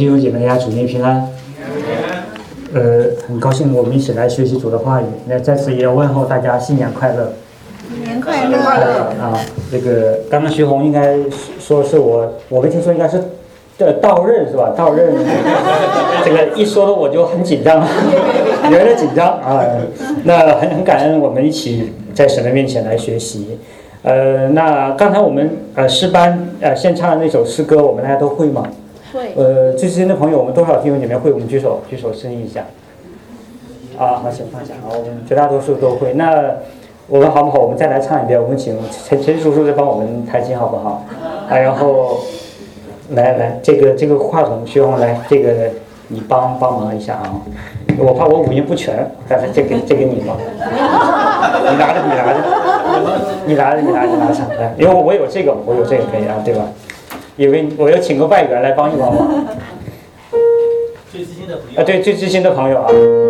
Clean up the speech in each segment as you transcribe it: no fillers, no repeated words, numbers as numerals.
弟兄姐妹呀，主内平安。很高兴我们一起来学习主的话语。那在此也问候大家新年快乐。 新年快乐啊！这个刚刚徐红应该说是我没听说，应该是到任是吧？到任，这个一说的我就很紧张，有点紧张啊。那很感恩我们一起在神的面前来学习。那刚才我们诗班献唱的那首诗歌，我们大家都会吗？ 会。 最新的朋友，我们多少弟兄姐妹会？我们举手声音一下。好，请放下。我们绝大多数都会。那我们好不好？我们再来唱一遍。我们请陈叔叔再帮我们弹琴好不好？然后来这个话筒，徐红来，这个你帮忙一下啊。我怕我五音不全，但是这个你吧。你拿上来，因为我有这个可以啊，对吧？因为我要请个外援来帮一帮忙。 最知心的朋友对，最知心的朋友啊。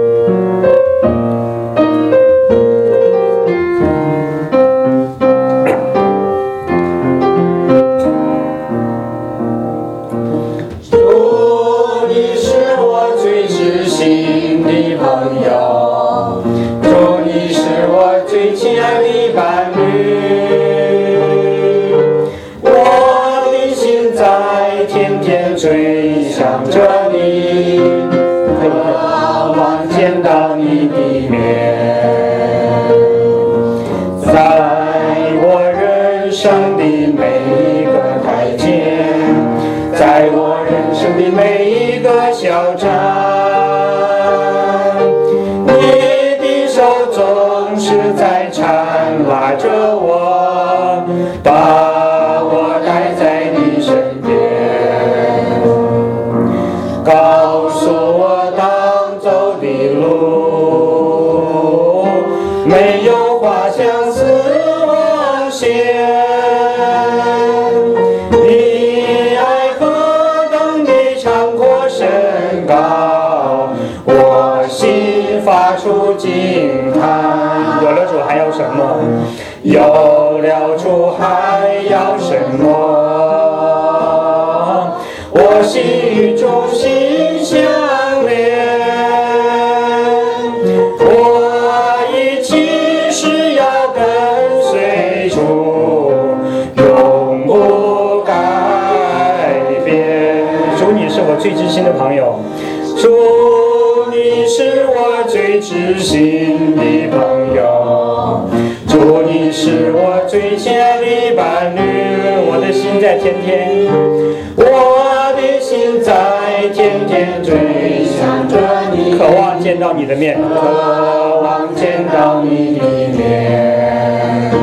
主，你是我最知心的朋友，主，你是我最亲爱的伴侣，我的心在天天追想着你，渴望见到你的面，在我人生的每一个台阶，在我人生的每一个小站，你的手总是在缠拉着我，把我带在你身边，告诉我当走的路没有花相思往险，你爱何等的长阔深高，我心发出惊叹。 有了主还要什么？ 有了主还要什么？我心与主心相连，我一起是要跟随主，永不改变。 主，你是我最知心的朋友。 主，你是我最知心的朋友，主，你是我最亲爱的伴侣， 我的心在天天， 我的心在天天追想着你， 渴望见到你的面， 渴望见到你的面，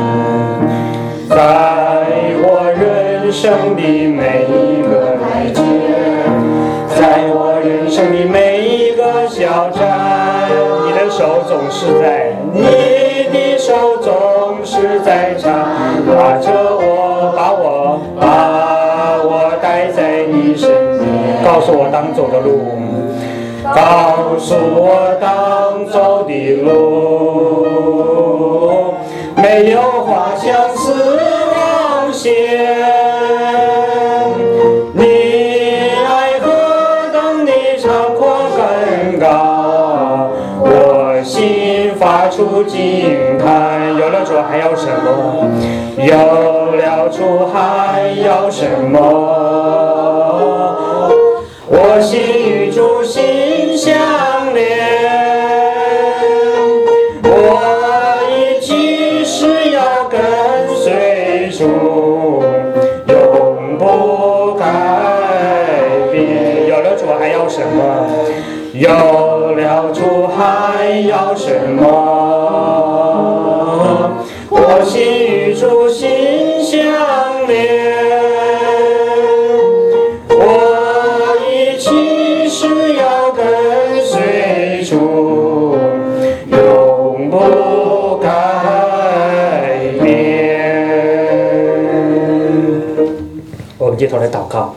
在我人生的每一个台阶，在我人生的每一个小站， 你的手总是在， 你的手总是在缠拉着我，把我带在你身边， 告诉我当走的路， 告诉我当走的路没有花相思往险，你爱何等的长阔更高，我心发出惊叹。 有了主还要什么？ 有了主还要什么？我心与主心相连，我一起是要跟随主，永不改变。 有了主还要什么？ 有了主还要什么？我心与主心相连，我一起是要跟随主，永不改变。 我们低头来祷告。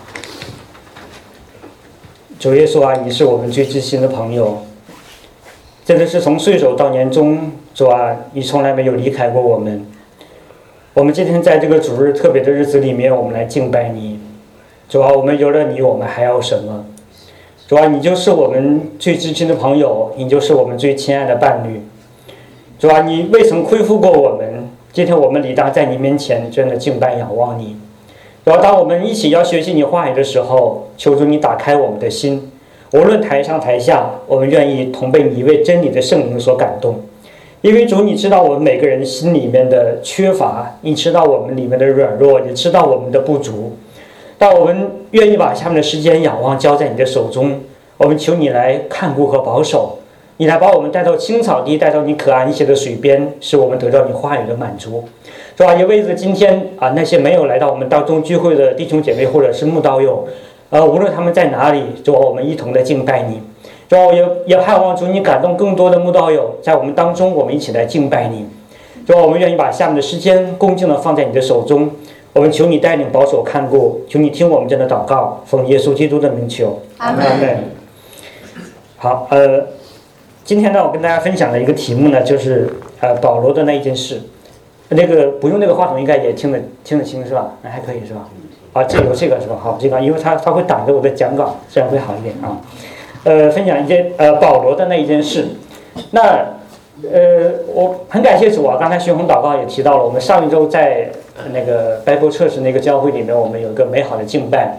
主耶稣啊，你是我们最知心的朋友，真的是从岁首到年终，主啊，你从来没有离开过我们。我们今天在这个主日特别的日子里面，我们来敬拜你。主啊，我们有了你，我们还要什么？ 主啊，你就是我们最至亲的朋友，你就是我们最亲爱的伴侣。主啊，你未曾亏负过我们，今天我们理当在你面前真的敬拜仰望你。主啊，当我们一起要学习你话语的时候，求主你打开我们的心，无论台上台下，我们愿意同被你一位真理的圣灵所感动。因为主，你知道我们每个人心里面的缺乏，你知道我们里面的软弱，你知道我们的不足。但我们愿意把下面的时间仰望交在你的手中，我们求你来看顾和保守，你来把我们带到青草地，带到你可安歇的水边，使我们得到你话语的满足。主啊，也为着今天那些没有来到我们当中聚会的弟兄姐妹或者是慕道友，无论他们在哪里，主啊，我们一同的敬拜你。主啊，也盼望主你感动更多的慕道友，在我们当中，我们一起来敬拜你。主啊，我们愿意把下面的时间恭敬的放在你的手中，我们求你带领保守看顾，求你听我们这样的祷告，奉耶稣基督的名求，阿门。好，今天呢，我跟大家分享的一个题目呢，就是保罗的那一件事。那个不用那个话筒应该也听得清是吧？那还可以是吧？这有这个是吧？好，这个因为它会挡着我的讲稿，这样会好一点啊。分享一件保罗的那一件事。那我很感谢主啊，刚才徐宏祷告也提到了，我们上一周在那个 Bible Church 那个教会里面，我们有一个美好的敬拜。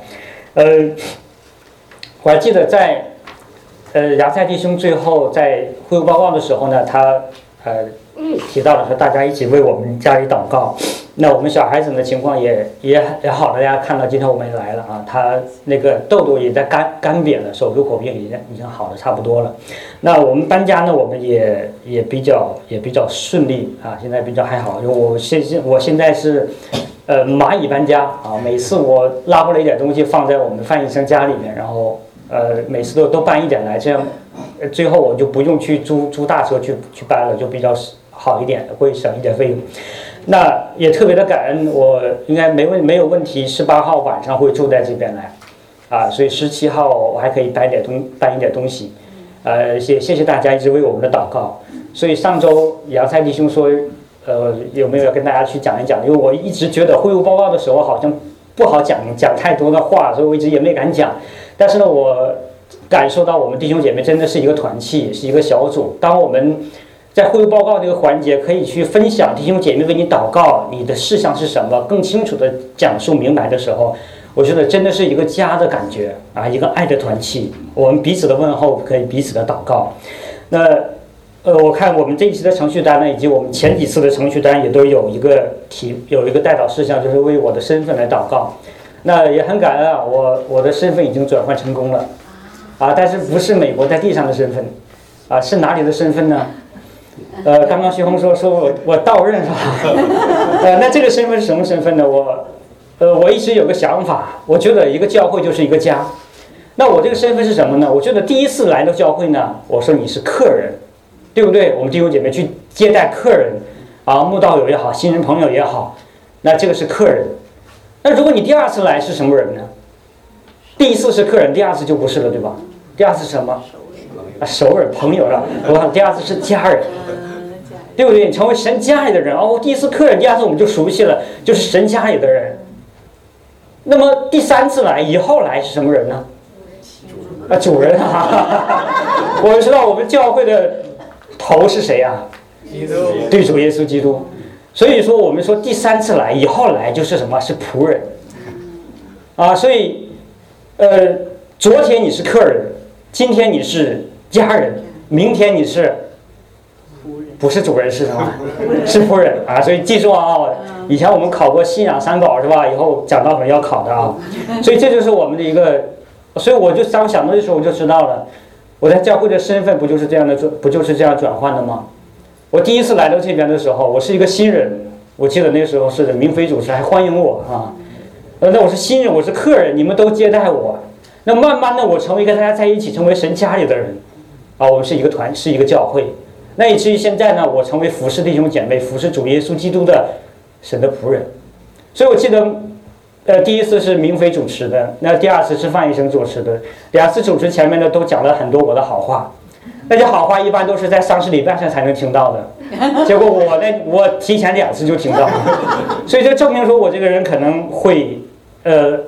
我还记得在亚塞弟兄最后在会务报告的时候呢，他提到了说大家一起为我们家里祷告。那我们小孩子的情况也好了，大家看到今天我们也来了啊，他那个痘痘也在干瘪了，手足口病已经好的差不多了。那我们搬家呢，我们也比较顺利啊，现在比较还好，因为我现在是蚂蚁搬家啊，每次我拉不了一点东西放在我们范医生家里面，然后每次都搬一点来，这样最后我就不用去租大车去搬了，就比较好一点，会省一点费用。那也特别的感恩，我应该没有问题。18号晚上会住在这边来，所以17号我还可以搬一点东西，谢谢大家一直为我们的祷告。所以上周杨蔡弟兄说，有没有要跟大家去讲一讲？因为我一直觉得会务报告的时候好像不好讲太多的话，所以我一直也没敢讲。但是呢，我感受到我们弟兄姐妹真的是一个团契，是一个小组。当我们在会务报告这个环节，可以去分享弟兄姐妹为你祷告，你的事项是什么，更清楚的讲述明白的时候，我觉得真的是一个家的感觉啊，一个爱的团契。我们彼此的问候，可以彼此的祷告。那我看我们这一期的程序单呢，以及我们前几次的程序单也都有一个代祷事项，就是为我的身份来祷告。那也很感恩啊，我的身份已经转换成功了但是不是美国在地上的身份是哪里的身份呢？刚刚徐宏说我到任是吧？那这个身份是什么身份呢？我一直有个想法，我觉得一个教会就是一个家。那我这个身份是什么呢？我觉得第一次来到教会呢，我说你是客人，对不对？我们弟兄姐妹去接待客人慕道友也好，新人朋友也好，那这个是客人。那如果你第二次来是什么人呢？第一次是客人，第二次就不是了，对吧？第二次是什么？熟人朋友了。第二次是家人，对不对？你成为神家里的人第一次客人，第二次我们就熟悉了，就是神家里的人。那么第三次来以后来是什么人呢？主人我们知道我们教会的头是谁啊？对，主耶稣基督。所以说我们说第三次来以后来就是什么？是仆人所以昨天你是客人，今天你是家人，明天你是不是主人是什么？是仆人所以记住以前我们考过信仰三宝是吧？以后讲到什么要考的所以这就是我们的一个，所以我就当想到的时候我就知道了，我在教会的身份不就是这样转换的吗？我第一次来到这边的时候，我是一个新人，我记得那时候是明飞主持还欢迎我那我是新人，我是客人，你们都接待我。那慢慢的我成为跟大家在一起，成为神家里的人我们是一个团，是一个教会。那以至于现在呢，我成为服侍弟兄姐妹，服侍主耶稣基督的神的仆人。所以我记得第一次是明飞主持的，那第二次是范医生主持的，两次主持前面呢都讲了很多我的好话。那些好话一般都是在丧事礼拜上才能听到的，结果我提前2次就听到了，所以这证明说我这个人可能会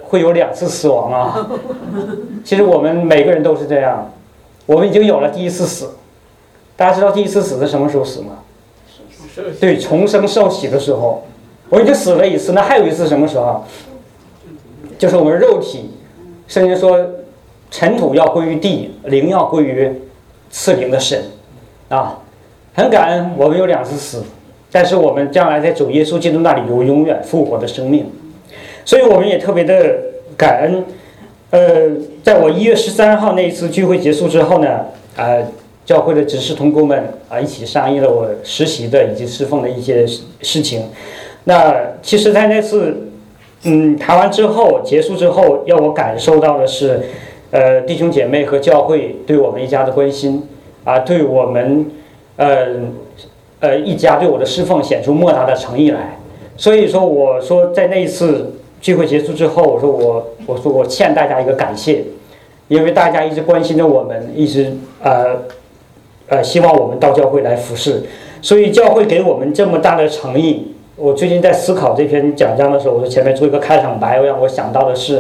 会有2次死亡啊？其实我们每个人都是这样，我们已经有了第一次死。大家知道第一次死是什么时候死吗？对，重生受洗的时候，我已经死了一次。那还有一次什么时候？就是我们肉体，甚至说尘土要归于地，灵要归于赐灵的神啊。很感恩我们有2次死，但是我们将来在主耶稣基督那里有永远复活的生命，所以我们也特别的感恩。在我1月13号那一次聚会结束之后呢，教会的执事同工们一起商议了我实习的以及侍奉的一些事情。那其实在那次谈完之后结束之后，要我感受到的是弟兄姐妹和教会对我们一家的关心对我们一家对我的侍奉显出莫大的诚意来。所以说我说在那一次聚会结束之后，我说我欠大家一个感谢，因为大家一直关心着我们，一直希望我们到教会来服侍，所以教会给我们这么大的诚意。我最近在思考这篇讲章的时候，我在前面做一个开场白，让我想到的是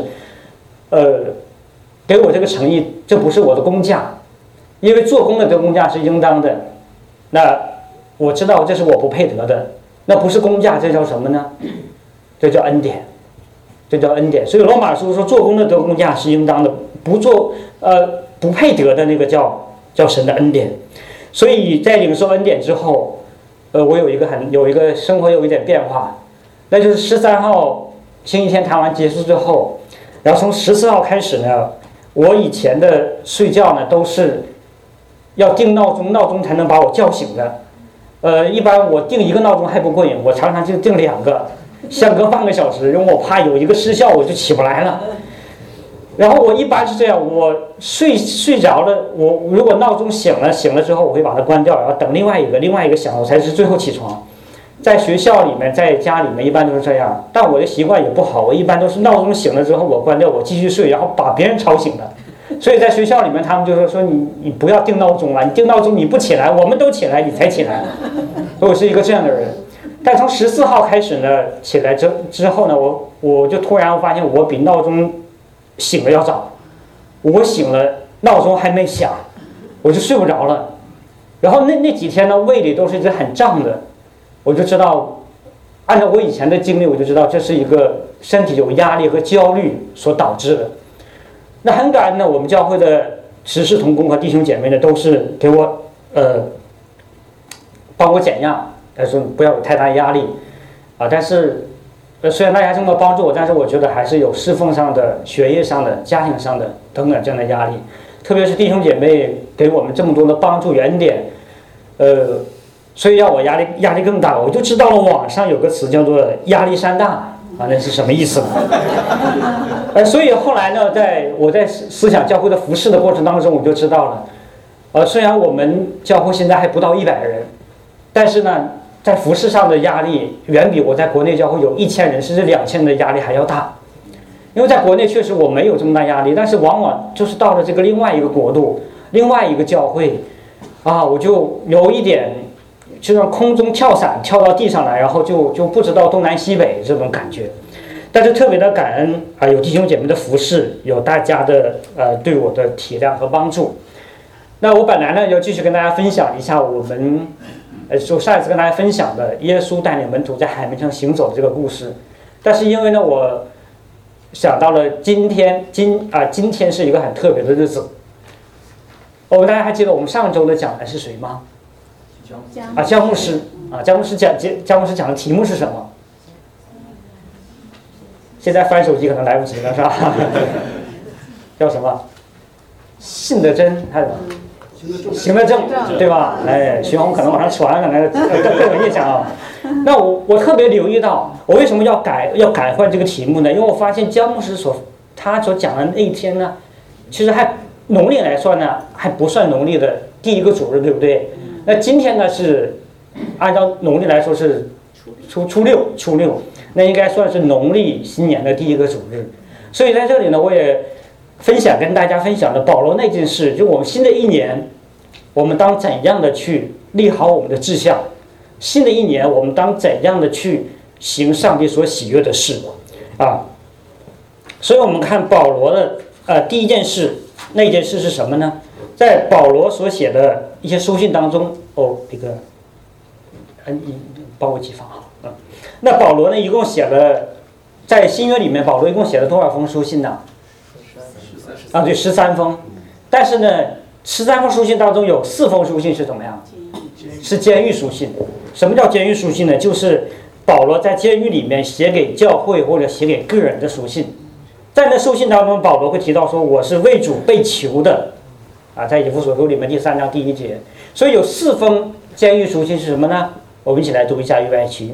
给我这个诚意，这不是我的工价，因为做工的这个工价是应当的，那我知道这是我不配得的，那不是工价，这叫什么呢？这叫恩典，这叫恩典。所以罗马书说做工的得工价是应当的，不配得的那个叫神的恩典。所以在领受恩典之后，我有一个生活有一点变化，那就是13号星期天谈完结束之后，然后从14号开始呢，我以前的睡觉呢都是要定闹钟才能把我叫醒的。一般我定1个闹钟还不过瘾，我常常就定2个，相隔半个小时，因为我怕有一个失效我就起不来了。然后我一般是这样，我睡着了，我如果闹钟醒了之后，我会把它关掉，然后等另外一个响，我才是最后起床。在学校里面，在家里面一般都是这样，但我的习惯也不好，我一般都是闹钟醒了之后我关掉，我继续睡，然后把别人吵醒了。所以在学校里面，他们就说你不要定闹钟了，你定闹钟你不起来，我们都起来你才起来。所以我是一个这样的人。但从14号开始呢，起来之后呢，我就突然发现我比闹钟醒了要早，我醒了闹钟还没响，我就睡不着了。然后那几天呢，胃里都是一直很胀的，我就知道，按照我以前的经历，我就知道这是一个身体有压力和焦虑所导致的。那很感恩呢，我们教会的执事同工和弟兄姐妹呢，都是给我帮我减压，说不要有太大压力但是虽然大家这么帮助我，但是我觉得还是有侍奉上的、学业上的、家庭上的等等这样的压力。特别是弟兄姐妹给我们这么多的帮助与恩典，所以让我压力更大。我就知道了网上有个词叫做压力山大那是什么意思呢？所以后来呢，我在思想教会的服侍的过程当中，我就知道了，虽然我们教会现在还不到100人，但是呢，在服侍上的压力远比我在国内教会有1000人甚至2000人的压力还要大。因为在国内确实我没有这么大压力，但是往往就是到了这个另外一个国度、另外一个教会我就有一点就像空中跳伞跳到地上来，然后就不知道东南西北这种感觉。但是特别的感恩有弟兄姐妹的服侍，有大家的对我的体谅和帮助。那我本来呢要继续跟大家分享一下我们就上一次跟大家分享的耶稣带领门徒在海面上行走的这个故事，但是因为呢我想到了今天是一个很特别的日子。大家还记得我们上周的讲的是谁吗？姜牧师姜牧师讲的题目是什么？现在翻手机可能来不及了，是吧？叫什么？信得真，还有行得正，对吧？徐宏可能往上传，可能更有印象那我特别留意到，我为什么要改换这个题目呢？因为我发现姜牧师他所讲的那一天呢，其实还农历来算呢，还不算农历的第1个主日，对不对？那今天呢是按照农历来说是初六，那应该算是农历新年的第1个主日。所以在这里呢，我也跟大家分享了保罗那件事，就我们新的一年，我们当怎样的去立好我们的志向？新的一年，我们当怎样的去行上帝所喜悦的事所以我们看保罗的第一件事，那件事是什么呢？在保罗所写的一些书信当中，你帮我记放好。那保罗呢，一共写了，在新约里面，保罗一共写了多少封书信呢？对，13封。但是呢，13封书信当中有4封书信是怎么样？是监狱书信。什么叫监狱书信呢？就是保罗在监狱里面写给教会或者写给个人的书信。在那书信当中，保罗会提到说：“我是为主被囚的。”在以弗所书里面第3章第1节。所以有4封监狱书信是什么呢？我们一起来读一下预备起。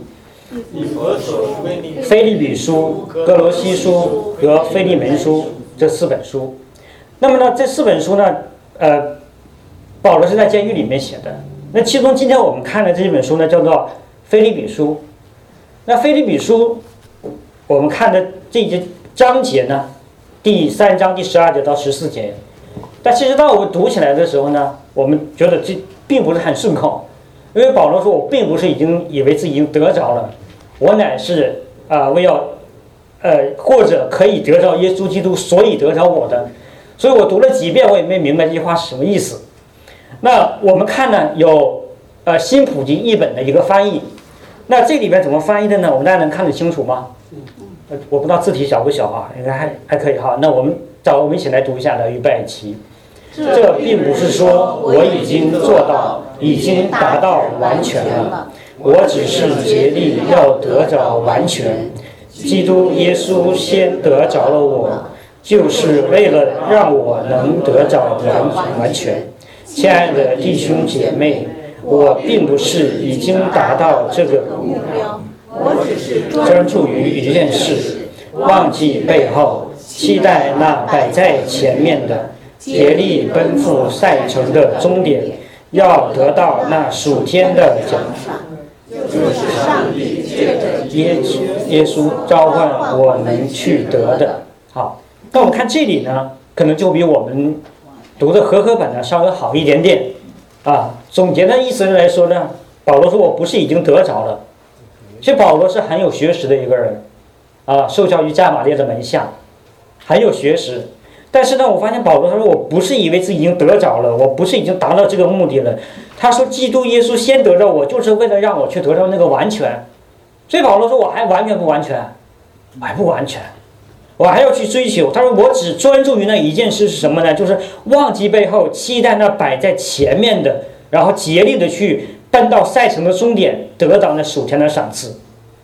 腓立比书、哥罗西书和腓利门书这4本书。那么呢，这4本书呢，保罗是在监狱里面写的。那其中今天我们看的这一本书呢，叫做腓立比书。那腓立比书，我们看的这一章节呢，第3章第12节到14节。但其实当我们读起来的时候呢，我们觉得这并不是很顺口，因为保罗说：“我并不是以为自己已经得着了，我乃是为要或者可以得着耶稣基督，所以得着我的。”所以我读了几遍，我也没明白这句话是什么意思。那我们看呢，有新普及译本的一个翻译。那这里边怎么翻译的呢？我们大家能看得清楚吗？我不知道字体小不小啊，应该还可以哈。那我们一起来读一下的，预备起。这并不是说我已经做到，已经达到完全了，我只是竭力要得着完全。基督耶稣先得着了我，就是为了让我能得着完全。亲爱的弟兄姐妹，我并不是已经达到这个目标，我只是专注于一件事，忘记背后，期待那摆在前面的，竭力奔赴赛程的终点，要得到那属天的奖赏，就是上帝借着耶稣召唤我们去得的。好，那我们看这里呢，可能就比我们读的和合本呢稍微好一点点。总结的意思来说呢，保罗说我不是已经得着了。其实保罗是很有学识的一个人，受教于加马列的门下，很有学识。但是呢，我发现保罗他说我不是以为自己已经得着了，我不是已经达到这个目的了。他说基督耶稣先得着我，就是为了让我去得到那个完全。所以保罗说我还完全不完全，我还不完全，我还要去追求。他说我只专注于那一件事是什么呢？就是忘记背后，期待那摆在前面的，然后竭力的去奔到赛程的终点，得到那属天的赏赐。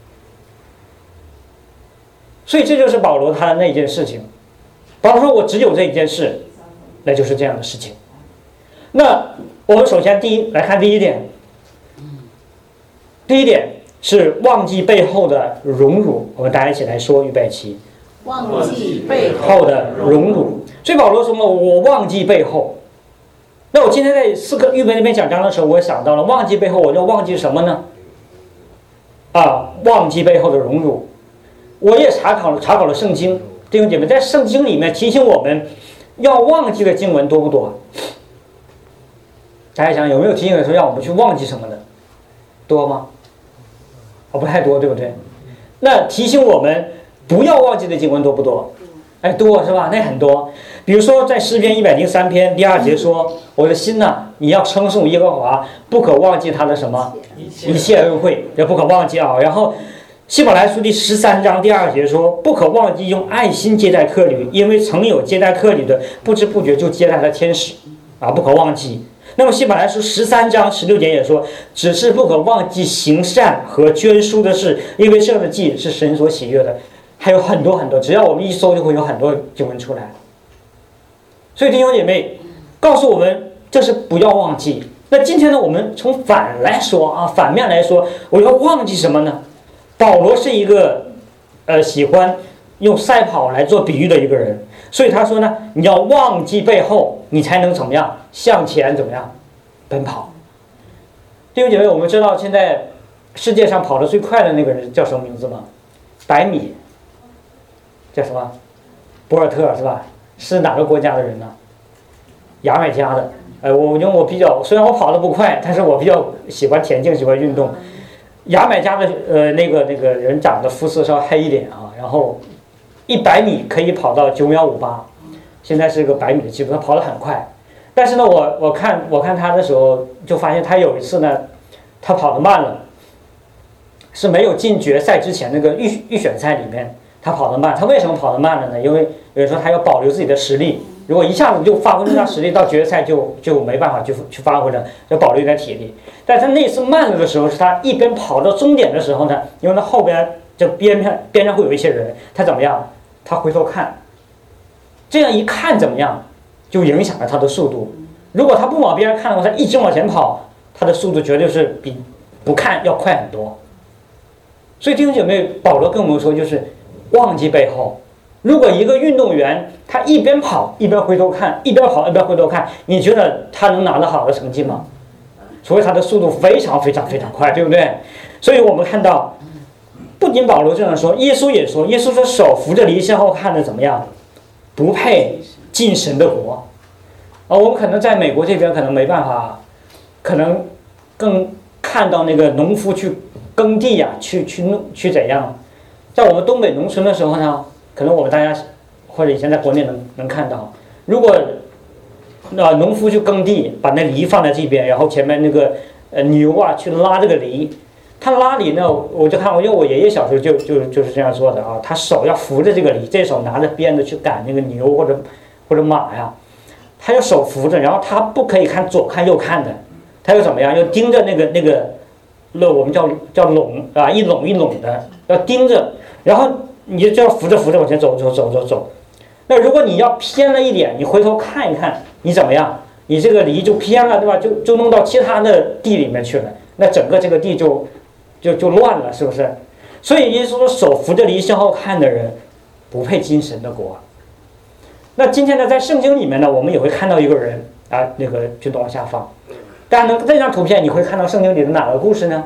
所以这就是保罗他的那一件事情。保罗说我只有这一件事，那就是这样的事情。那我们首先来看第一点。第一点是忘记背后的荣辱。我们大家一起来说，预备起。 忘记背后的荣辱。所以保罗说嘛，我忘记背后。那我今天在4课预备那边讲章的时候，我也想到了忘记背后，我就忘记什么呢？忘记背后的荣辱。我也查考了圣经，弟兄姐妹，在圣经里面提醒我们要忘记的经文多不多？大家想有没有提醒说让我们去忘记什么的？多吗？不太多，对不对？那提醒我们不要忘记的经文多不多？多是吧？那很多。比如说在诗篇103篇第2节说：“我的心呐，你要称颂耶和华，不可忘记他的什么一切恩惠，也不可忘记啊。”然后希伯来书第13章第2节说：“不可忘记用爱心接待客旅，因为曾有接待客旅的，不知不觉就接待了天使不可忘记。”那么希伯来书13章16节也说：“只是不可忘记行善和捐书的事，因为这样的祭是神所喜悦的。”还有很多很多，只要我们一搜就会有很多经文出来。所以弟兄姐妹告诉我们，这是不要忘记。那今天呢，我们从反面来说，我要忘记什么呢？保罗是一个喜欢用赛跑来做比喻的一个人，所以他说呢，你要忘记背后，你才能怎么样向前怎么样奔跑。弟兄姐妹，我们知道现在世界上跑得最快的那个人叫什么名字吗？100米叫什么？博尔特是吧？是哪个国家的人呢？牙买加的。因为我比较，虽然我跑得不快，但是我比较喜欢田径，喜欢运动。牙买加的那个人长得肤色稍黑一点然后 100米可以跑到9秒58，现在是个100米的记录，他跑得很快。但是呢，我看他的时候，就发现他有一次呢，他跑得慢了，是没有进决赛之前那个预选赛里面，他跑得慢。他为什么跑得慢了呢？因为有人说他要保留自己的实力，如果一下子就发挥那实力，到决赛就没办法去发挥了，要保留一点体力。但他那次慢了的时候，是他一边跑到终点的时候呢，因为他后边就边上会有一些人，他怎么样？他回头看，这样一看怎么样？就影响了他的速度。如果他不往边上看的话，他一直往前跑，他的速度绝对是比不看要快很多。所以弟兄姐妹，保罗跟我们说，就是忘记背后。如果一个运动员他一边跑一边回头看，一边跑一边回头看，你觉得他能拿到好的成绩吗？除非他的速度非常非常非常快，对不对？所以我们看到，不仅保罗这样说，耶稣也说，耶稣说手扶着犁向后看的怎么样？不配进神的国。我们可能在美国这边可能没办法，可能更看到那个农夫去耕地呀，去怎样。在我们东北农村的时候呢，可能我们大家或者以前在国内能看到，如果农夫去耕地，把那犁放在这边，然后前面那个牛啊去拉这个犁，他拉犁呢，我就看，因为我爷爷小时候就是这样做的啊，他手要扶着这个犁，这手拿着鞭子去赶那个牛或者马呀，他要手扶着，然后他不可以看左看右看的，他要怎么样？要盯着那个我们叫垄啊，一垄一垄的，要盯着，然后你就要扶着往前走。那如果你要偏了一点，你回头看一看，你怎么样？你这个犁就偏了，对吧？就弄到其他的地里面去了，那整个这个地就乱了，是不是？所以耶稣说，手扶着犁向后看的人，不配进神的国。那今天呢，在圣经里面呢，我们也会看到一个人啊，那个就往下放。大家能这张图片，你会看到圣经里的哪个故事呢？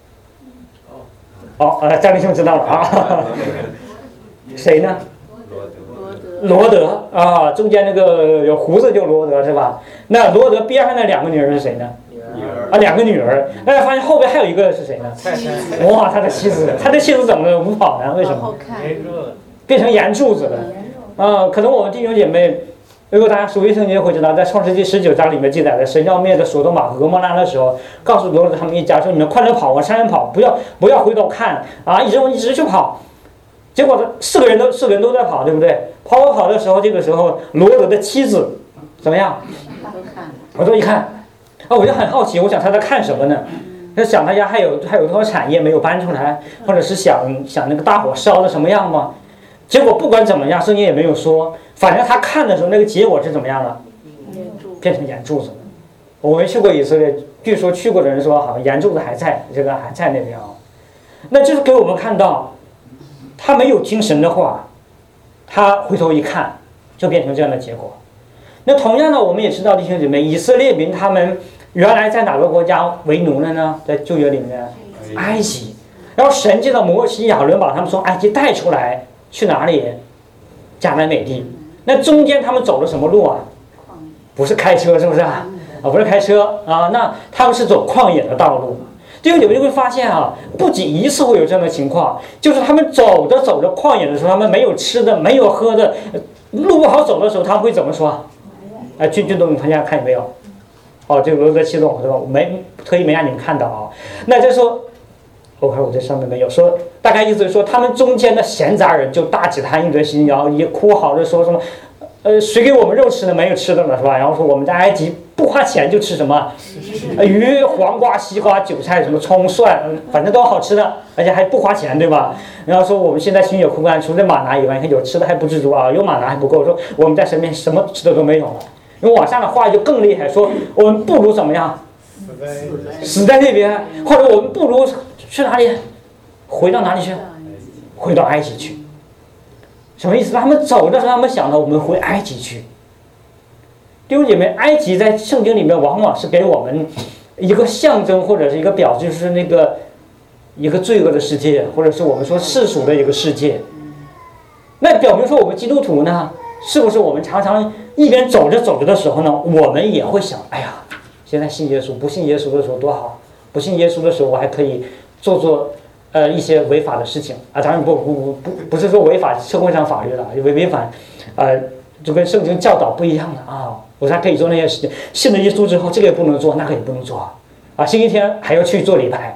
张立兄知道了啊，谁呢？罗德啊，中间那个有胡子就罗德是吧？那罗德边上那2个女儿是谁呢？2个女儿。大家发现后边还有一个是谁呢？哇，他的妻子怎么不跑呢？为什么？变成盐柱子了。可能我们弟兄姐妹，如果大家熟悉圣经会知道，在创世纪19章里面记载的，神要灭的所多玛和蛾摩拉的时候，告诉罗德他们一家说：“你们快点跑，往山上跑，不要回头看啊，一直去跑。”结果4个人都在跑，对不对？跑的时候，这个时候罗德的妻子怎么样？我都一看，我就很好奇，我想他在看什么呢？他想他家还有多少产业没有搬出来，或者是想那个大火烧的什么样吗？结果不管怎么样，圣经也没有说，反正他看的时候，那个结果是怎么样了？变成盐柱子了。我没去过以色列，据说去过的人说，好像盐柱子还在那边啊。那就是给我们看到，他没有听神的话，他回头一看，就变成这样的结果。那同样的，我们也知道弟兄姐妹，以色列民他们原来在哪个国家为奴了呢？在旧约里面，埃及。然后神借着摩西亚伦把他们从埃及带出来，去哪里？迦南美地。那中间他们走了什么路啊？不是开车，是不是啊？不是开车啊，那他们是走旷野的道路。弟兄姐妹就会发现啊，不仅一次会有这样的情况，就是他们走着旷野的时候，他们没有吃的，没有喝的，路不好走的时候，他们会怎么说？俊东，大家看有没有？这个罗德七总是吧？特意没让你们看到啊。那就说，我看我这上面没有说，大概意思是说，他们中间的闲杂人就大起他一堆心，然后也哭嚎着说什么，谁给我们肉吃的？没有吃的了是吧？然后说我们在埃及不花钱就吃什么鱼、黄瓜、西瓜、韭菜、什么葱、蒜，反正都好吃的，而且还不花钱，对吧？然后说我们现在心有枯干，除了马拿以外，你看有吃的还不知足啊，有马拿还不够，说我们在身边什么吃的都没有了。因为往上的话就更厉害，说我们不如怎么样？死在那边，或者我们不如去哪里？回到哪里去？回到埃及去。什么意思？他们走的时候，他们想到我们回埃及去。弟兄姐妹，埃及在圣经里面往往是给我们一个象征或者是一个表，就是那个一个罪恶的世界，或者是我们说世俗的一个世界。那表明说我们基督徒呢，是不是我们常常一边走着的时候呢，我们也会想，哎呀，现在信耶稣，不信耶稣的时候多好，不信耶稣的时候我还可以做一些违法的事情啊，当然不是说违反社会上法律了，违反就跟圣经教导不一样的啊，我才可以做那些事情。信了耶稣之后，这个也不能做，那个也不能做啊，星期天还要去做礼拜。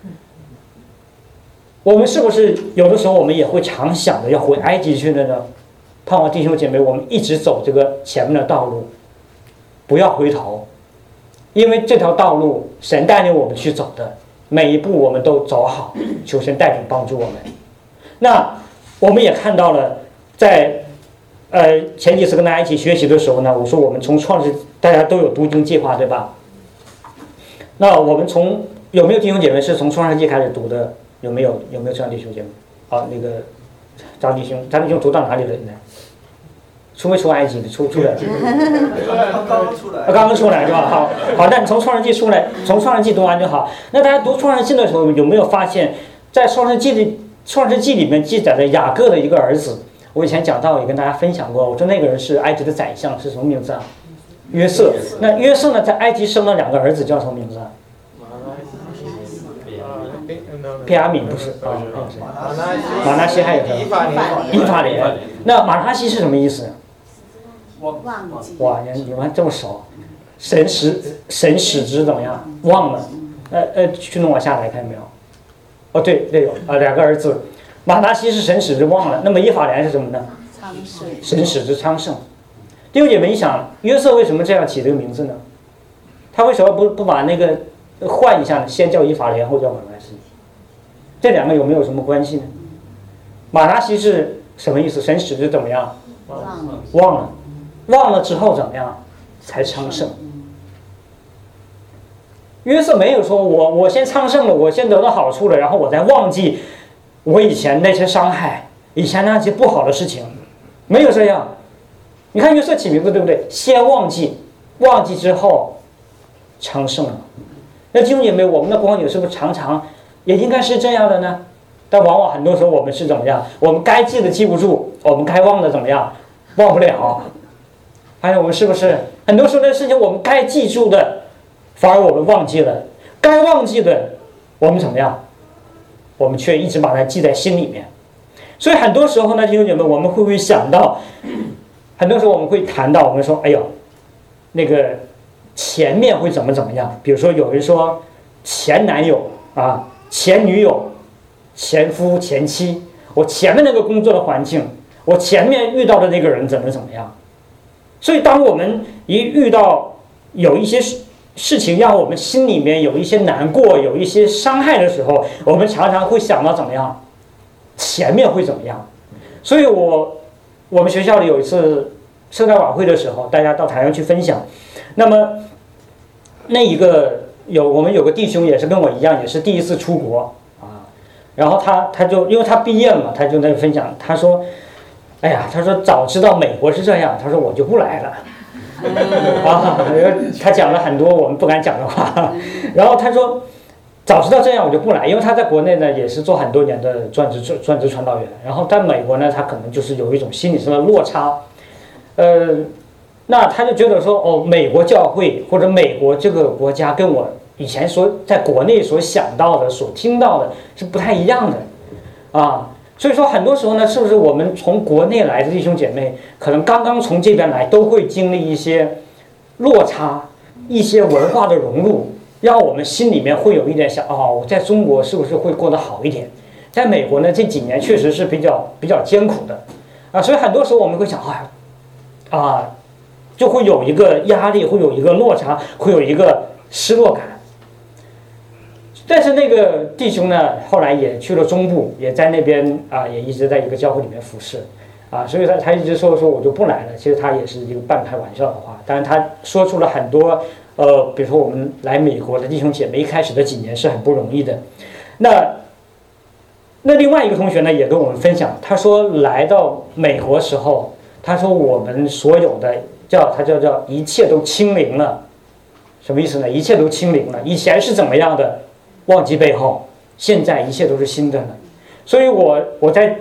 我们是不是有的时候我们也会常想着要回埃及去的呢？盼望弟兄姐妹，我们一直走这个前面的道路，不要回头，因为这条道路神带领我们去走的，每一步我们都走好，求神带领帮助我们。那我们也看到了，在前几次跟大家一起学习的时候呢，我说我们从创世，大家都有读经计划对吧？那我们有没有弟兄姐妹是从创世纪开始读的？有没有这样弟兄姐妹？好，那个张弟兄读到哪里了？现在出没出埃及的？出来了。刚刚出来是吧？好，那你从创世纪出来，从创世纪读完就好。那大家读创世纪的时候，有没有发现，在创世纪里面记载着雅各的一个儿子？我以前讲到也跟大家分享过，我说那个人是埃及的宰相，是什么名字啊？约瑟。那约瑟呢，在埃及生了2个儿子，叫什么名字啊？皮亚敏不是啊，马拿西还有什么？以法莲。那马拿西是什么意思？ 忘记。 哇，你们这么熟，神使之怎么样？忘了。去弄往下来看没有？哦，对有2个儿子，马拿西是神使之忘了，那么以法莲是什么呢？ 昌盛。 神使之昌盛。弟兄姐妹，你想约瑟为什么这样起这个名字呢？他为什么不把那个换一下呢？先叫以法莲，后叫马拿西？这2个有没有什么关系呢？马拿西是什么意思？神使之怎么样？忘了之后怎么样？才昌盛。约瑟没有说我先昌盛了，我先得到好处了，然后我再忘记我以前那些伤害，以前那些不好的事情，没有这样。你看约瑟起名字对不对？先忘记之后昌盛了。那弟兄姐妹，我们的光景是不是常常也应该是这样的呢？但往往很多时候我们是怎么样？我们该记的记不住，我们该忘的怎么样？忘不了。还有我们是不是很多时候的事情，我们该记住的，反而我们忘记了；该忘记的，我们怎么样？我们却一直把它记在心里面。所以很多时候呢，弟兄姐妹，我们会不会想到？很多时候我们会谈到，我们说，哎呦，那个前面会怎么样？比如说有人说前男友啊、前女友、前夫、前妻，我前面那个工作的环境，我前面遇到的那个人怎么样？所以当我们一遇到有一些事情让我们心里面有一些难过、有一些伤害的时候，我们常常会想到怎么样？前面会怎么样？所以我们学校里有一次圣诞晚会的时候，大家到台上去分享。那么我们有个弟兄也是跟我一样，也是第一次出国啊。然后他就因为他毕业了嘛，他就在分享，他说：“哎呀，他说早知道美国是这样，他说我就不来了。”啊，他讲了很多我们不敢讲的话。然后他说：“早知道这样我就不来，因为他在国内呢也是做很多年的专职传道员，然后在美国呢他可能就是有一种心理上的落差，那他就觉得说哦，美国教会或者美国这个国家跟我以前在国内所想到的、所听到的是不太一样的啊。所以说很多时候呢，是不是我们从国内来的弟兄姐妹，可能刚刚从这边来，都会经历一些落差、一些文化的融入。”让我们心里面会有一点想，我在中国是不是会过得好一点？在美国呢，这几年确实是比较艰苦的，啊，所以很多时候我们会想，就会有一个压力，会有一个落差，会有一个失落感。但是那个弟兄呢，后来也去了中部，也在那边也一直在一个教会里面服侍，所以他一直说我就不来了。其实他也是一个半开玩笑的话，当然他说出了很多。比如说我们来美国的弟兄姐妹，一开始的几年是很不容易的。那另外一个同学呢，也跟我们分享，他说来到美国时候，他说我们所有的叫一切都清零了，什么意思呢？一切都清零了，以前是怎么样的，忘记背后，现在一切都是新的了。所以我在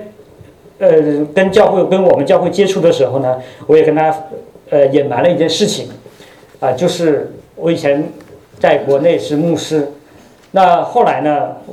跟我们教会接触的时候呢，我也跟大家隐瞒了一件事情就是我以前在国内是牧师，那后来呢，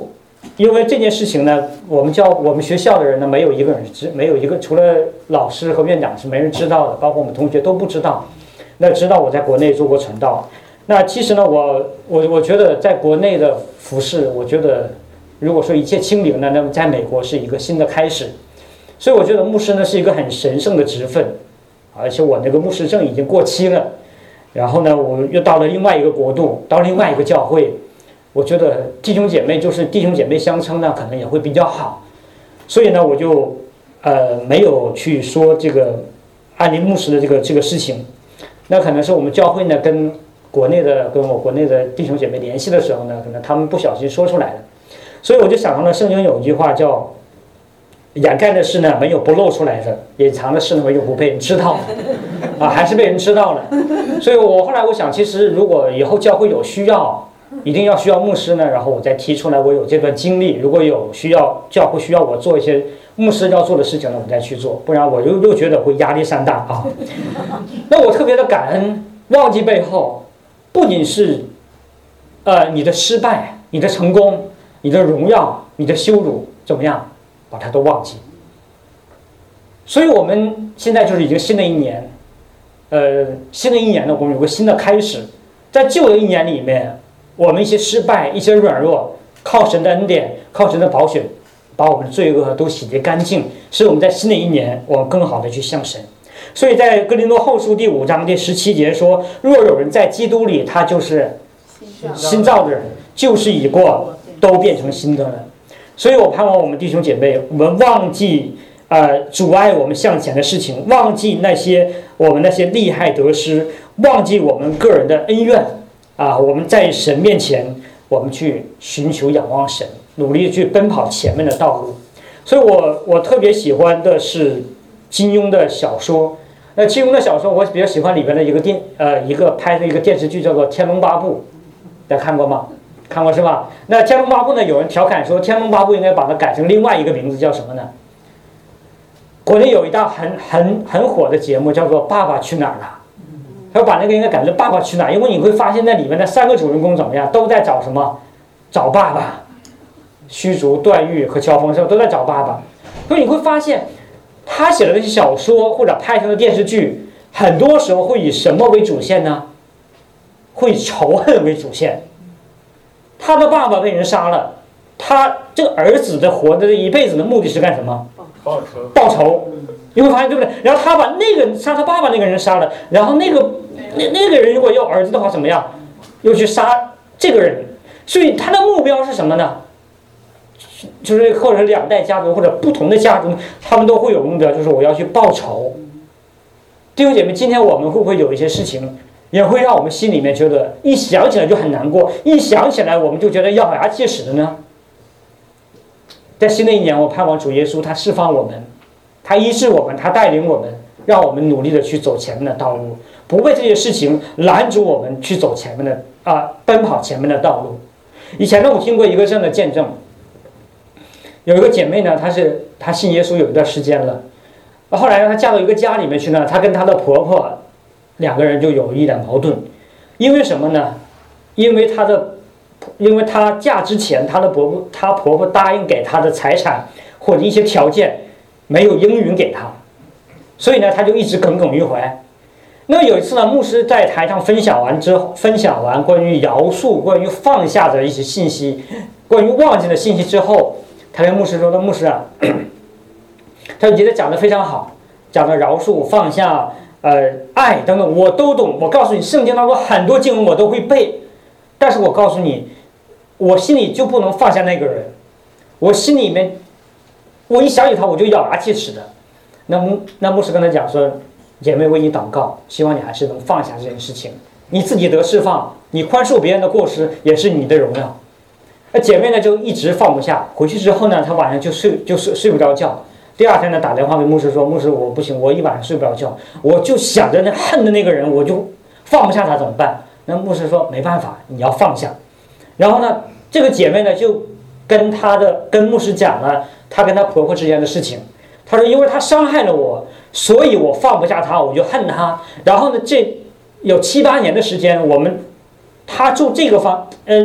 因为这件事情呢，我们学校的人呢，没有一个除了老师和院长是没人知道的，包括我们同学都不知道。那知道我在国内做过传道。那其实呢，我觉得在国内的服事，我觉得如果说一切清零呢，那么在美国是一个新的开始。所以我觉得牧师呢是一个很神圣的职分，而且我那个牧师证已经过期了。然后呢，我又到了另外一个国度，到另外一个教会。我觉得弟兄姐妹就是弟兄姐妹相称呢，可能也会比较好。所以呢，我就没有去说这个安利牧师的这个事情。那可能是我们教会呢跟我国内的弟兄姐妹联系的时候呢，可能他们不小心说出来了。所以我就想到了圣经有一句话叫掩盖的事呢没有不露出来的，隐藏的事呢没有不被人知道的还是被人知道了。所以我后来我想，其实如果以后教会有需要，一定要需要牧师呢，然后我再提出来我有这段经历，如果有需要教会需要我做一些牧师要做的事情呢，我再去做，不然我又觉得会压力山大啊。那我特别的感恩，忘记背后不仅是你的失败、你的成功、你的荣耀、你的羞辱怎么样，把它都忘记。所以我们现在就是已经新的一年，新的一年呢，我们有个新的开始。在旧的一年里面，我们一些失败、一些软弱，靠神的恩典，靠神的宝血，把我们的罪恶都洗涤干净，使我们在新的一年，我们更好的去向神。所以在哥林多后书第5章第17节说：若有人在基督里，他就是新造的人，旧事已过，都变成新的了。所以我盼望我们弟兄姐妹，我们忘记阻碍我们向前的事情，忘记我们那些利害得失，忘记我们个人的恩怨我们在神面前，我们去寻求仰望神，努力去奔跑前面的道路。所以我特别喜欢的是金庸的小说。那金庸的小说，我比较喜欢里边的一个拍的一个电视剧，叫做《天龙八部》，大家看过吗？看过是吧？那《天龙八部》呢，有人调侃说，《天龙八部》应该把它改成另外一个名字，叫什么呢？国内有一档很火的节目，叫做《爸爸去哪儿了》。他把那个应该改成《爸爸去哪儿》，因为你会发现那里面的3个主人公怎么样，都在找什么？找爸爸。虚竹、段誉和乔峰是吧，都在找爸爸。所以你会发现，他写的那些小说或者拍成的电视剧，很多时候会以什么为主线呢？会以仇恨为主线。他的爸爸被人杀了，他这个儿子的活的一辈子的目的是干什么？报仇。你会发现对不对？然后他把那个杀他爸爸那个人杀了，然后那个人如果要儿子的话怎么样？又去杀这个人。所以他的目标是什么呢？就是或者2代家族或者不同的家族，他们都会有目标，就是我要去报仇。弟兄姐妹，今天我们会不会有一些事情，也会让我们心里面觉得一想起来就很难过，一想起来我们就觉得咬牙切齿的呢？在新的一年，我盼望主耶稣他释放我们，他医治我们，他带领我们，让我们努力的去走前面的道路，不为这些事情拦阻我们去走前面的奔跑前面的道路。以前呢，我听过一个这样的见证，有一个姐妹呢，她信耶稣有一段时间了，后来她嫁到一个家里面去呢，她跟她的婆婆2个人就有一点矛盾。因为什么呢？因为她嫁之前，她婆婆答应给她的财产或者一些条件没有应允给她，所以呢，她就一直耿耿于怀。那有一次呢，牧师在台上分享完关于饶恕、关于放下的一些信息，关于忘记的信息之后，他跟牧师说：“牧师啊，他就觉得讲得非常好，讲的饶恕、放下、爱等等，我都懂。我告诉你，圣经当中很多经文我都会背，但是我告诉你，我心里就不能放下那个人，我心里面，我一想起他我就咬牙切齿的。那牧师跟他讲说。”姐妹为你祷告，希望你还是能放下这件事情，你自己得释放，你宽恕别人的过失也是你的荣耀。那姐妹呢就一直放不下，回去之后呢，她晚上就睡不着觉。第2天呢打电话给牧师说：“牧师，我不行，我一晚上睡不着觉，我就想着那恨的那个人，我就放不下他，怎么办？”那牧师说：“没办法，你要放下。”然后呢，这个姐妹呢就跟牧师讲了她跟她婆婆之间的事情。她说：“因为她伤害了我。”所以我放不下他，我就恨他。然后呢，这有7、8年的时间，他住这个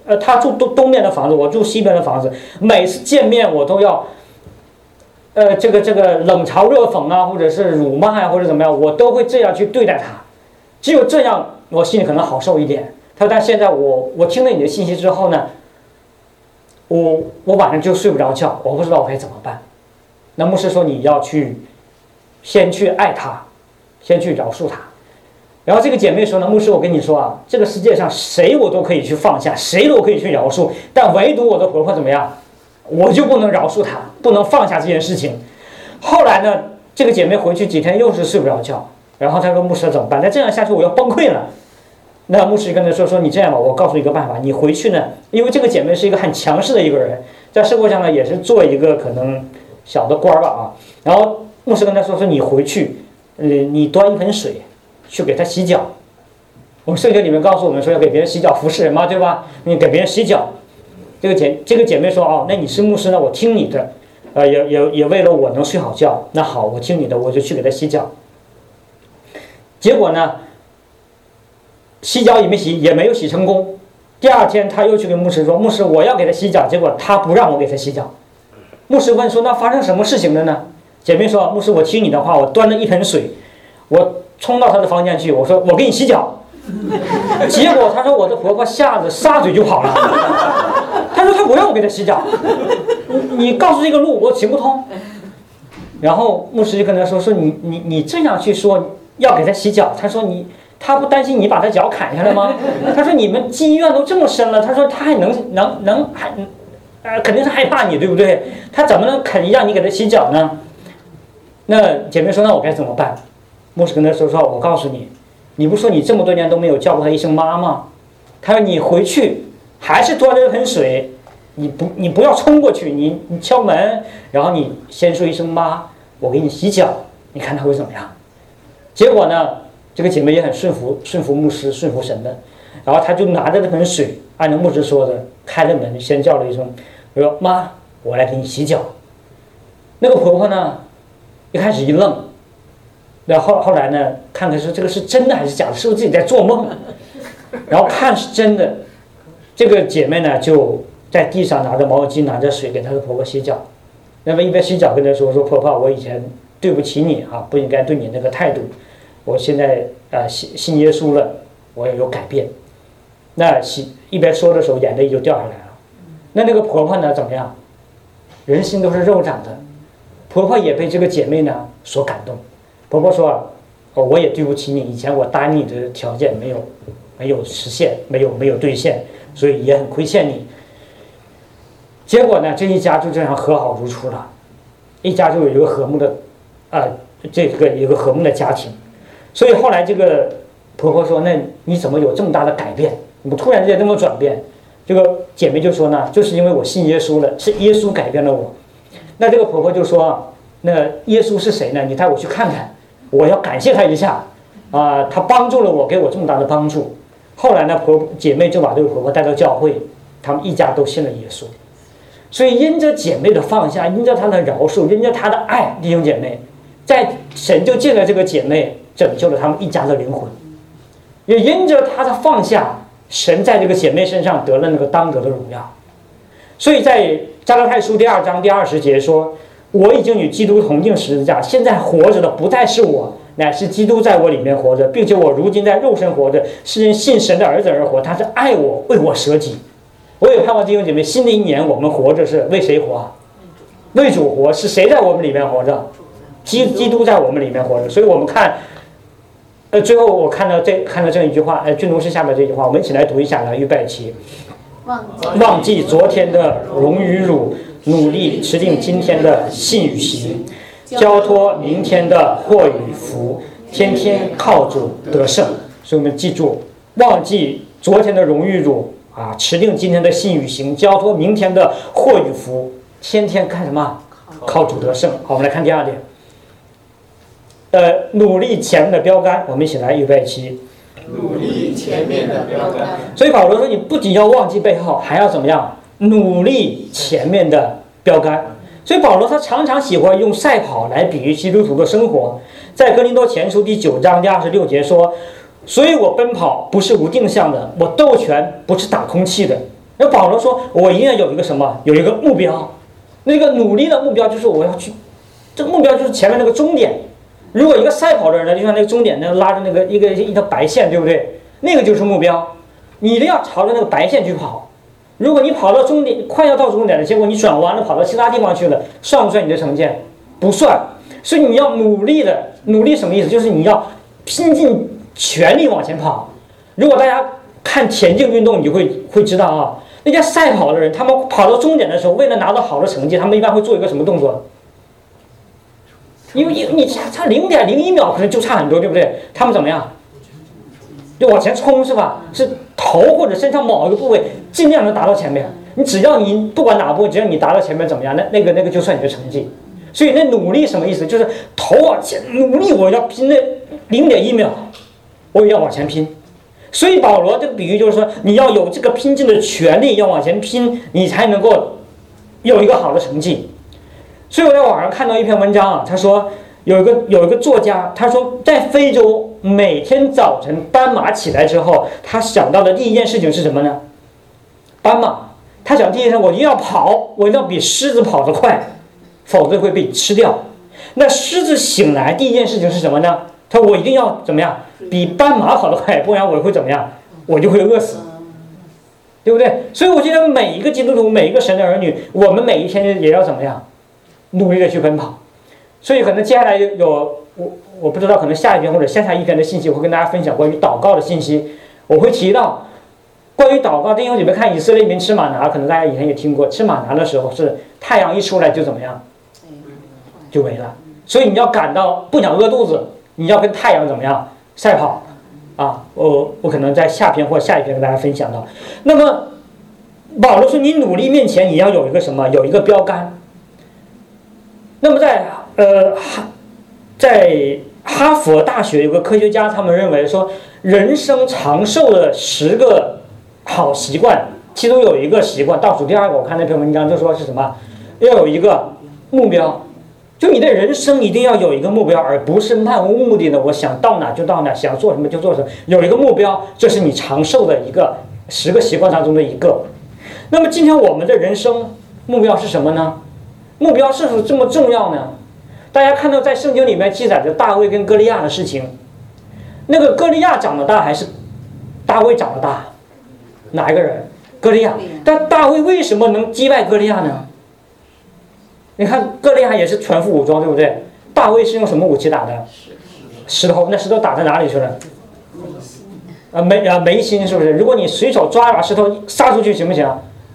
他住东边的房子，我住西边的房子，每次见面我都要，这个冷嘲热讽啊，或者是辱骂啊，或者怎么样，我都会这样去对待他。只有这样，我心里可能好受一点。他说，但现在我听了你的信息之后呢，我晚上就睡不着觉，我不知道我该怎么办。那牧师说，你要先去爱他，先去饶恕他。然后这个姐妹说呢，牧师，我跟你说啊，这个世界上谁我都可以去放下，谁都可以去饶恕，但唯独我的婆婆怎么样，我就不能饶恕她，不能放下这件事情。后来呢，这个姐妹回去几天又是睡不着觉，然后她说，牧师怎么办？那这样下去我要崩溃了。那牧师跟她说，你这样吧，我告诉你一个办法，你回去呢，因为这个姐妹是一个很强势的一个人，在社会上呢也是做一个可能小的官吧啊。然后牧师跟她说你回去，你端一盆水去给她洗脚。我们圣经里面告诉我们说要给别人洗脚服侍人嘛，对吧？你给别人洗脚。这个姐妹说，哦，那你是牧师呢，我听你的，也为了我能睡好觉，那好，我听你的，我就去给她洗脚。结果呢，洗脚也没有洗成功。第二天他又去跟牧师说，牧师我要给他洗脚，结果他不让我给他洗脚。牧师问说，那发生什么事情了呢？姐妹说，牧师我听你的话，我端了一盆水，我冲到他的房间去，我说我给你洗脚。结果他说我的婆婆吓得撒腿就跑了。他说他不让我给他洗脚，你告诉这个路我行不通。然后牧师就跟他说你这样去说要给他洗脚，他说他不担心你把他脚砍下来吗？他说你们进医院都这么深了，他说他还肯定是害怕你，对不对？他怎么能肯让你给他洗脚呢？那姐妹说，那我该怎么办？牧师跟他说我告诉你，你不说你这么多年都没有叫过他一声妈吗？他说你回去还是端着一盆水，你不要冲过去，你敲门，然后你先说一声妈，我给你洗脚，你看他会怎么样？结果呢，这个姐妹也很顺服牧师，顺服神的，然后她就拿着那盆水，按照牧师说的，开了门，先叫了一声，说妈，我来给你洗脚。那个婆婆呢，一开始一愣，然后后来呢，看看说这个是真的还是假的，是不是自己在做梦？然后看是真的，这个姐妹呢就在地上拿着毛巾，拿着水给她的婆婆洗脚。那么一边洗脚跟她说婆婆，我以前对不起你啊，不应该对你那个态度。我现在信耶稣了，我也有改变。那一边说的时候，眼泪就掉下来了。那个婆婆呢怎么样？人心都是肉长的，婆婆也被这个姐妹呢所感动。婆婆说，我也对不起你，以前我答应你的条件没有实现，没有兑现，所以也很亏欠你。结果呢，这一家就这样和好如初了，一家就有一个和睦的一个和睦的家庭。所以后来这个婆婆说，那你怎么有这么大的改变？你突然间这么转变？这个姐妹就说呢，就是因为我信耶稣了，是耶稣改变了我。那这个婆婆就说，那耶稣是谁呢？你带我去看看，我要感谢他一下他帮助了我，给我这么大的帮助。后来呢，姐妹就把这个婆婆带到教会，他们一家都信了耶稣。所以因着姐妹的放下，因着她的饶恕，因着她的爱，弟兄姐妹，在神就借着这个姐妹拯救了他们一家的灵魂。也因着她的放下，神在这个姐妹身上得了那个当得的荣耀。所以在加拉太书第2章第20节说，我已经与基督同定十字架，现在活着的不再是我，乃是基督在我里面活着，并且我如今在肉身活着，是因信神的儿子而活，他是爱我，为我舍己。我也盼望弟兄姐妹，新的一年我们活着是为谁活？为主活。是谁在我们里面活着？基督在我们里面活着。所以我们看最后我看到这一句话，俊同是下面这句话，我们一起来读一下来，预备起。忘记昨天的荣与辱，努力持定今天的信与行，交托明天的祸与福，天天靠主得胜。所以我们记住，忘记昨天的荣与辱持定今天的信与行，交托明天的祸与福，天天看什么？靠主得胜。好，我们来看第2点。努力前面的标杆，我们一起来预备起。 努力前面的标杆。 所以保罗说，你不仅要忘记背后，还要怎么样？努力前面的标杆。所以保罗他常常喜欢用赛跑来比喻基督徒的生活。在哥林多前书第9章第26节说，所以我奔跑不是无定向的，我斗拳不是打空气的， 那保罗说，我一定要有一个什么，有一个目标，那个努力的目标就是我要去，这个目标就是前面那个终点。如果一个赛跑的人呢，就像那个终点那拉着那个一条白线，对不对？那个就是目标，你一定要朝着那个白线去跑。如果你跑到终点，快要到终点了，结果你转弯了，跑到其他地方去了，算不算你的成绩？不算。所以你要努力的，努力什么意思？就是你要拼尽全力往前跑。如果大家看田径运动，你就会知道啊，那些赛跑的人，他们跑到终点的时候，为了拿到好的成绩，他们一般会做一个什么动作？因为你差0.01秒，可能就差很多，对不对？他们怎么样？就往前冲是吧？是头或者身上某一个部位尽量能达到前面。你只要你不管哪部位，只要你达到前面怎么样，那个就算你的成绩。所以那努力什么意思？就是头往前努力，我要拼那0.1秒，我也要往前拼。所以保罗这个比喻就是说，你要有这个拼尽的全力，要往前拼，你才能够有一个好的成绩。所以我在网上看到一篇文章啊，他说有一个作家，他说在非洲每天早晨斑马起来之后，他想到的第一件事情是什么呢？斑马，他想第一件事我一定要跑，我一定要比狮子跑得快，否则会被吃掉。那狮子醒来第一件事情是什么呢？他说我一定要怎么样？比斑马跑得快，不然我会怎么样？我就会饿死，对不对？所以我觉得每一个基督徒，每一个神的儿女，我们每一天也要怎么样？努力的去奔跑。所以可能接下来有我不知道，可能下一篇或者下一篇的信息，我会跟大家分享关于祷告的信息。我会提到关于祷告，弟兄姐妹看以色列民吃玛拿，可能大家以前也听过，吃玛拿的时候是太阳一出来就怎么样，就没了。所以你要赶到不想饿肚子，你要跟太阳怎么样赛跑啊？我可能在下篇或下一篇跟大家分享到。那么保罗说，你努力面前你要有一个什么？有一个标杆。那么在哈佛大学有个科学家，他们认为说，人生长寿的10个好习惯，其中有一个习惯，倒数第2个，我看那篇文章就说是什么？要有一个目标，就你的人生一定要有一个目标，而不是漫无目的的，我想到哪就到哪，想做什么就做什么。有一个目标，这是你长寿的一个10个习惯当中的一个。那么今天我们的人生目标是什么呢？目标是不是这么重要呢？大家看到在圣经里面记载着大卫跟歌利亚的事情，那个歌利亚长得大还是大卫长得大？哪一个人？歌利亚。但大卫为什么能击败歌利亚呢？你看歌利亚也是全副武装，对不对？大卫是用什么武器打的？石头。那石头打在哪里去了？眉心是不是？如果你随手抓一把石头撒出去行不行？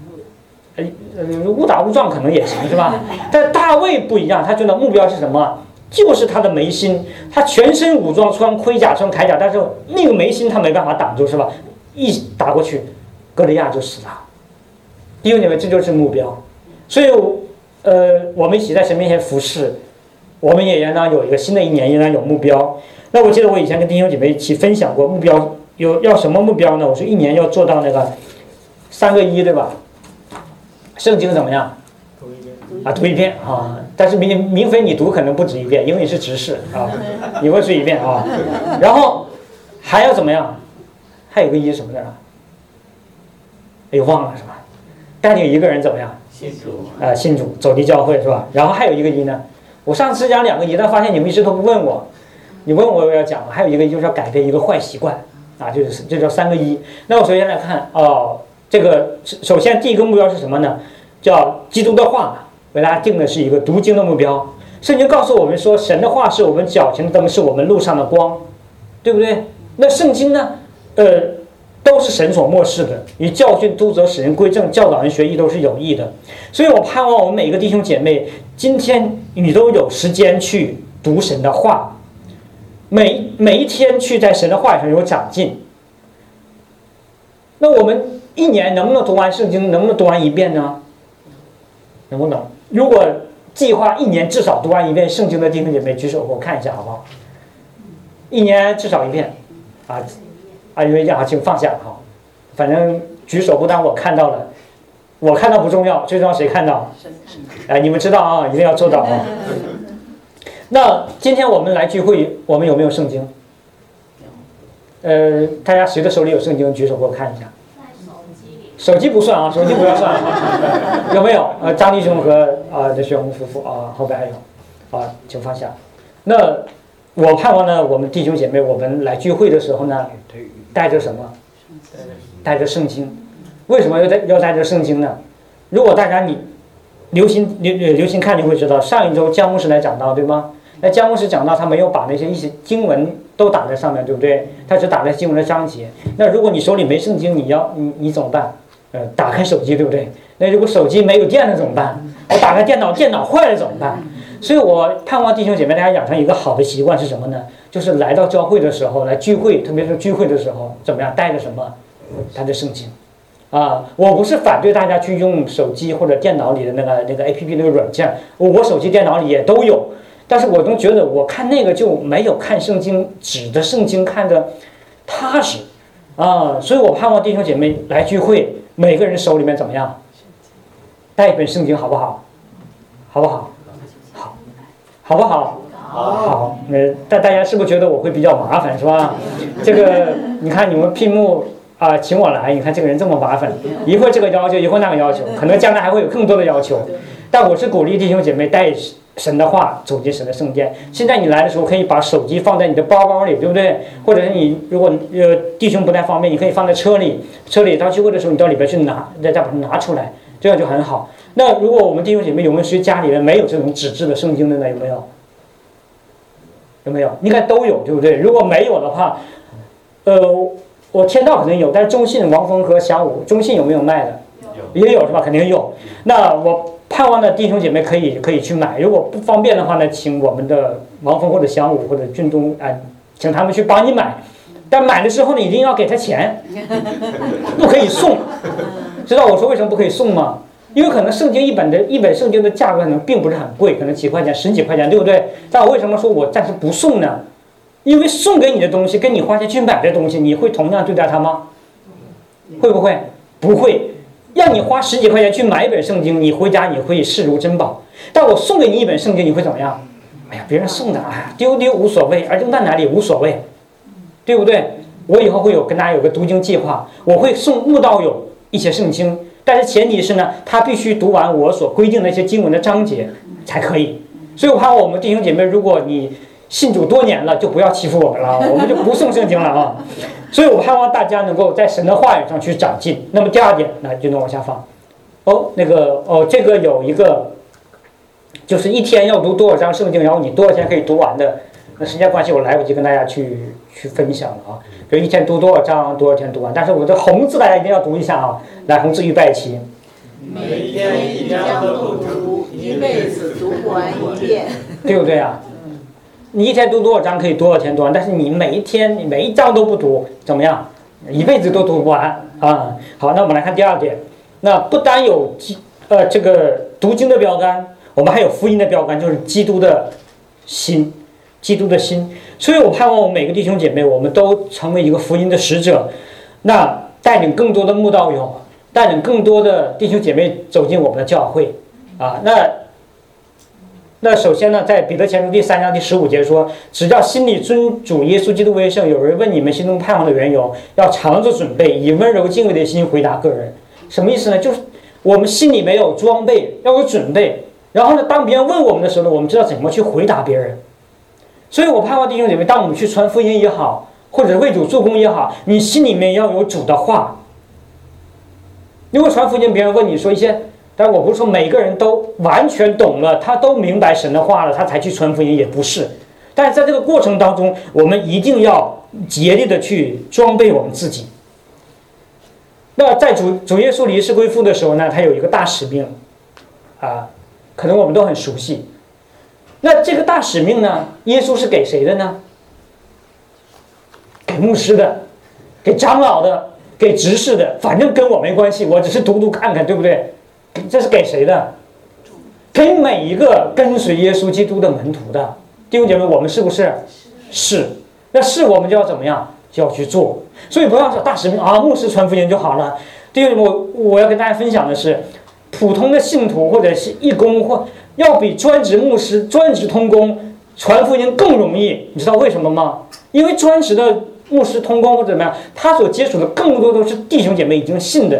误打误撞可能也行，是吧？但大卫不一样，他觉得目标是什么？就是他的眉心，他全身武装，穿盔甲，穿铠甲，但是那个眉心他没办法挡住，是吧？一打过去，歌利亚就死了。弟兄姐妹，这就是目标。所以，我们一起在神面前服侍，我们也应当有一个新的一年，应当有目标。那我记得我以前跟弟兄姐妹一起分享过目标，要什么目标呢？我说一年要做到那个3个1，对吧？圣经怎么样？读一遍啊！但是明飞你读可能不止一遍，因为你是执事啊，你会睡一遍啊。然后还要怎么样？还有个1什么的啊？哎呦，忘了是吧？带领一个人怎么样？信主走进教会是吧？然后还有一个1呢？我上次讲2个1，但发现你们一直都不问我，你问我要讲，还有一个就是要改变一个坏习惯啊，这叫3个1。那我首先来看哦。这个首先第一个目标是什么呢？叫基督的话，为大家定的是一个读经的目标。圣经告诉我们说，神的话是我们脚前的灯，是我们路上的光，对不对？那圣经呢，都是神所默示的，以教训、督责、使人归正、教导人学义都是有益的。所以我盼望我们每一个弟兄姐妹，今天你都有时间去读神的话，每一天去在神的话语上有长进。那我们一年能不能读完圣经？能不能读完1遍呢？能不能？如果计划1年至少读完1遍圣经的弟兄姐妹举手，我看一下好不好？1年至少1遍，因为这样请放下哈，反正举手不当我看到了，我看到不重要，最重要谁看到？你们知道啊，一定要做到啊。那今天我们来聚会，我们有没有圣经？大家谁的手里有圣经举手给我看一下。 手机不算啊，手机不要算啊。有没有？张弟兄和这薛红夫妇啊，后边还有啊，请放下。那我盼望呢，我们弟兄姐妹，我们来聚会的时候呢，带着什么？带着圣经。为什么要带着圣经呢？如果大家你留心看，你会知道，上一周姜牧师来讲到，对吗？那姜牧师讲到，他没有把那些一些经文都打在上面，对不对？他只打在经文的章节。那如果你手里没圣经，你怎么办？打开手机，对不对？那如果手机没有电了怎么办？我打开电脑，电脑坏了怎么办？所以我盼望弟兄姐妹大家养成一个好的习惯是什么呢？就是来到教会的时候，来聚会，特别是聚会的时候，怎么样？带着什么？带着圣经。我不是反对大家去用手机或者电脑里的那个 APP 那个软件，我手机、电脑里也都有，但是我都觉得我看那个就没有看圣经指的圣经看的踏实所以我盼望弟兄姐妹来聚会，每个人手里面怎么样？带一本圣经好不好？好不好？好，好不好？好。但大家是不是觉得我会比较麻烦，是吧？这个你看你们屏幕。请我来，你看这个人这么麻烦，一会儿这个要求，一会儿那个要求，可能将来还会有更多的要求。但我是鼓励弟兄姐妹带神的话走进神的圣殿。现在你来的时候，可以把手机放在你的包包里，对不对？或者是你如果弟兄不太方便，你可以放在车里到聚会的时候，你到里边去拿，再把它拿出来，这样就很好。那如果我们弟兄姐妹有没有谁家里面没有这种纸质的圣经的呢？有没有？有没有？应该都有，对不对？如果没有的话，我天道可能有，但是中信、王峰和祥武，中信有没有卖的？也有是吧？肯定有。那我盼望的弟兄姐妹可以去买，如果不方便的话呢，请我们的王峰或者祥武或者俊东请他们去帮你买。但买的时候呢，一定要给他钱，不可以送。知道我说为什么不可以送吗？因为可能圣经一本圣经的价格可能并不是很贵，可能几块钱、十几块钱，对不对？但我为什么说我暂时不送呢？因为送给你的东西跟你花钱去买的东西，你会同样对待它吗？会不会？不会。让你花十几块钱去买一本圣经，你回家你会视如珍宝。但我送给你一本圣经，你会怎么样？哎呀，别人送的，丢无所谓，而扔在哪里无所谓，对不对？我以后会跟大家有个读经计划，我会送慕道友一些圣经，但是前提是呢，他必须读完我所规定的一些经文的章节才可以。所以我怕我们弟兄姐妹，如果你信主多年了，就不要欺负我们了，我们就不送圣经了所以我盼望大家能够在神的话语上去长进。那么第二点，那就能往下放。这个有一个，就是一天要读多少章圣经，然后你多少天可以读完的。那时间关系，我来不及跟大家去分享了比如一天读多少章，多少天读完。但是我的红字大家一定要读一下来，红字预备起。 每天一章都读，一辈子读不完一遍， 对不对啊？你一天读多少章可以多少天读完，但是你每一章都不读，怎么样？一辈子都读不完好，那我们来看第二点，那不单有这个读经的标杆，我们还有福音的标杆，就是基督的心。所以我盼望我们每个弟兄姐妹，我们都成为一个福音的使者，那带领更多的慕道友，带领更多的弟兄姐妹走进我们的教会那首先呢，在彼得前书第3章第15节说，只要心里尊主耶稣基督为圣。有人问你们心中盼望的缘由，要常着准备，以温柔敬畏的心回答个人。什么意思呢？就是我们心里没有装备，要有准备。然后呢，当别人问我们的时候呢，我们知道怎么去回答别人。所以我盼望弟兄姐妹，当我们去传福音也好，或者为主做工也好，你心里面要有主的话。如果传福音，别人问你说一些。但我不是说每个人都完全懂了，他都明白神的话了，他才去传福音，也不是。但是在这个过程当中，我们一定要竭力的去装备我们自己。那在主耶稣离世归父的时候呢，他有一个大使命可能我们都很熟悉。那这个大使命呢，耶稣是给谁的呢？给牧师的，给长老的，给执事的，反正跟我没关系，我只是读看看，对不对？这是给谁的？给每一个跟随耶稣基督的门徒的弟兄姐妹，我们是不是？是。那是我们就要怎么样？就要去做。所以不要说大使命牧师传福音就好了。弟兄姐妹，我要跟大家分享的是，普通的信徒或者是义工，或要比专职牧师、专职同工传福音更容易。你知道为什么吗？因为专职的牧师、同工或者怎么样，他所接触的更多都是弟兄姐妹已经信的。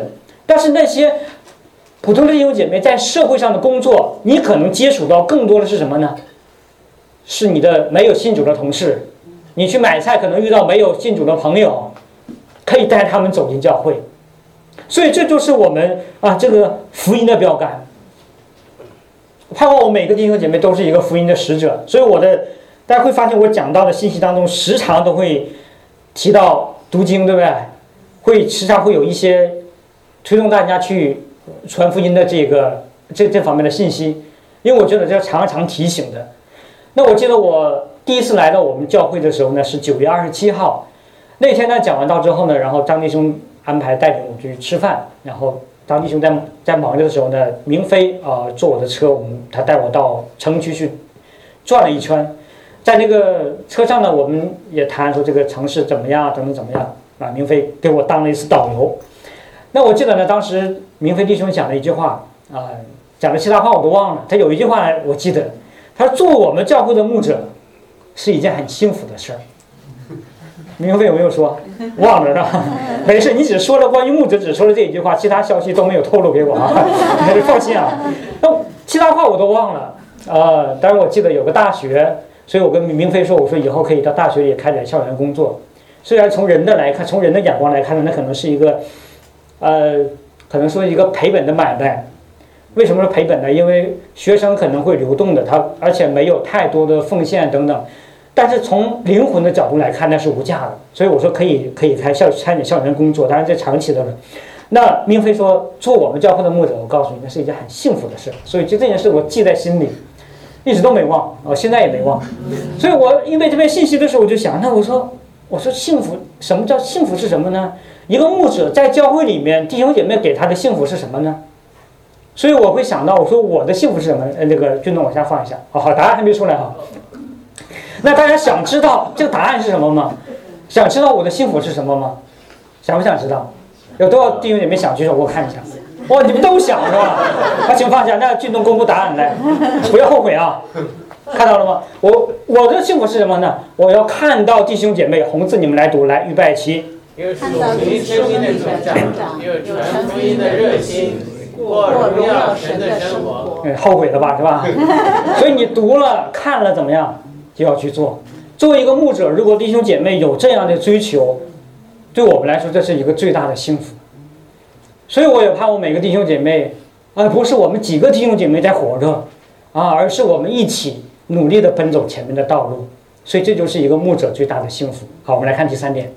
但是那些普通的弟兄姐妹在社会上的工作，你可能接触到更多的是什么呢？是你的没有信主的同事，你去买菜可能遇到没有信主的朋友，可以带他们走进教会。所以这就是我们这个福音的标杆。盼望我每个弟兄姐妹都是一个福音的使者。所以大家会发现我讲到的信息当中，时常都会提到读经，对不对？时常会有一些推动大家去传福音的这方面的信息，因为我觉得这常常提醒的。那我记得我第一次来到我们教会的时候呢，是9月27号，那天呢讲完道之后呢，然后张弟兄安排带领我去吃饭，然后张弟兄在忙着的时候呢，明飞坐我的车，他带我到城区去转了一圈，在那个车上呢，我们也谈说这个城市怎么样，怎么样明飞给我当了一次导游。那我记得呢，当时明飞弟兄讲了一句话讲了其他话我都忘了，他有一句话我记得，他说做我们教会的牧者是一件很幸福的事儿。明飞有没有说？忘了呢，没事，你只说了关于牧者，只说了这一句话，其他消息都没有透露给我你放心那其他话我都忘了当然我记得有个大学，所以我跟明飞说，我说以后可以到大学里开展校园工作。虽然从人的眼光来看呢，那可能是一个可能说一个赔本的买卖。为什么是赔本呢？因为学生可能会流动的，而且没有太多的奉献等等。但是从灵魂的角度来看，那是无价的。所以我说可以参与校园工作，当然这长期的了。那明飞说做我们教会的牧者，我告诉你，那是一件很幸福的事。所以这件事我记在心里，一直都没忘现在也没忘。所以我因为这篇信息的时候，我就想，那我说幸福，什么叫幸福是什么呢？一个牧者在教会里面，弟兄姐妹给他的幸福是什么呢？所以我会想到，我说我的幸福是什么？那个俊东往下放一下。好，答案还没出来那大家想知道这个答案是什么吗？想知道我的幸福是什么吗？想不想知道？有多少弟兄姐妹想举手给我看一下？你们都想是吧？请放下。那俊东公布答案来，不要后悔看到了吗？我的幸福是什么呢？我要看到弟兄姐妹，红字你们来读，来预备起。 有属灵生命的成长，有传福音的热心，过荣耀神的生活。 后悔了吧，是吧？所以你读了看了怎么样，就要去做。作为一个牧者，如果弟兄姐妹有这样的追求，对我们来说这是一个最大的幸福。所以我也盼望每个弟兄姐妹不是我们几个弟兄姐妹在活着而是我们一起努力的奔走前面的道路。所以这就是一个牧者最大的幸福。好，我们来看第3点。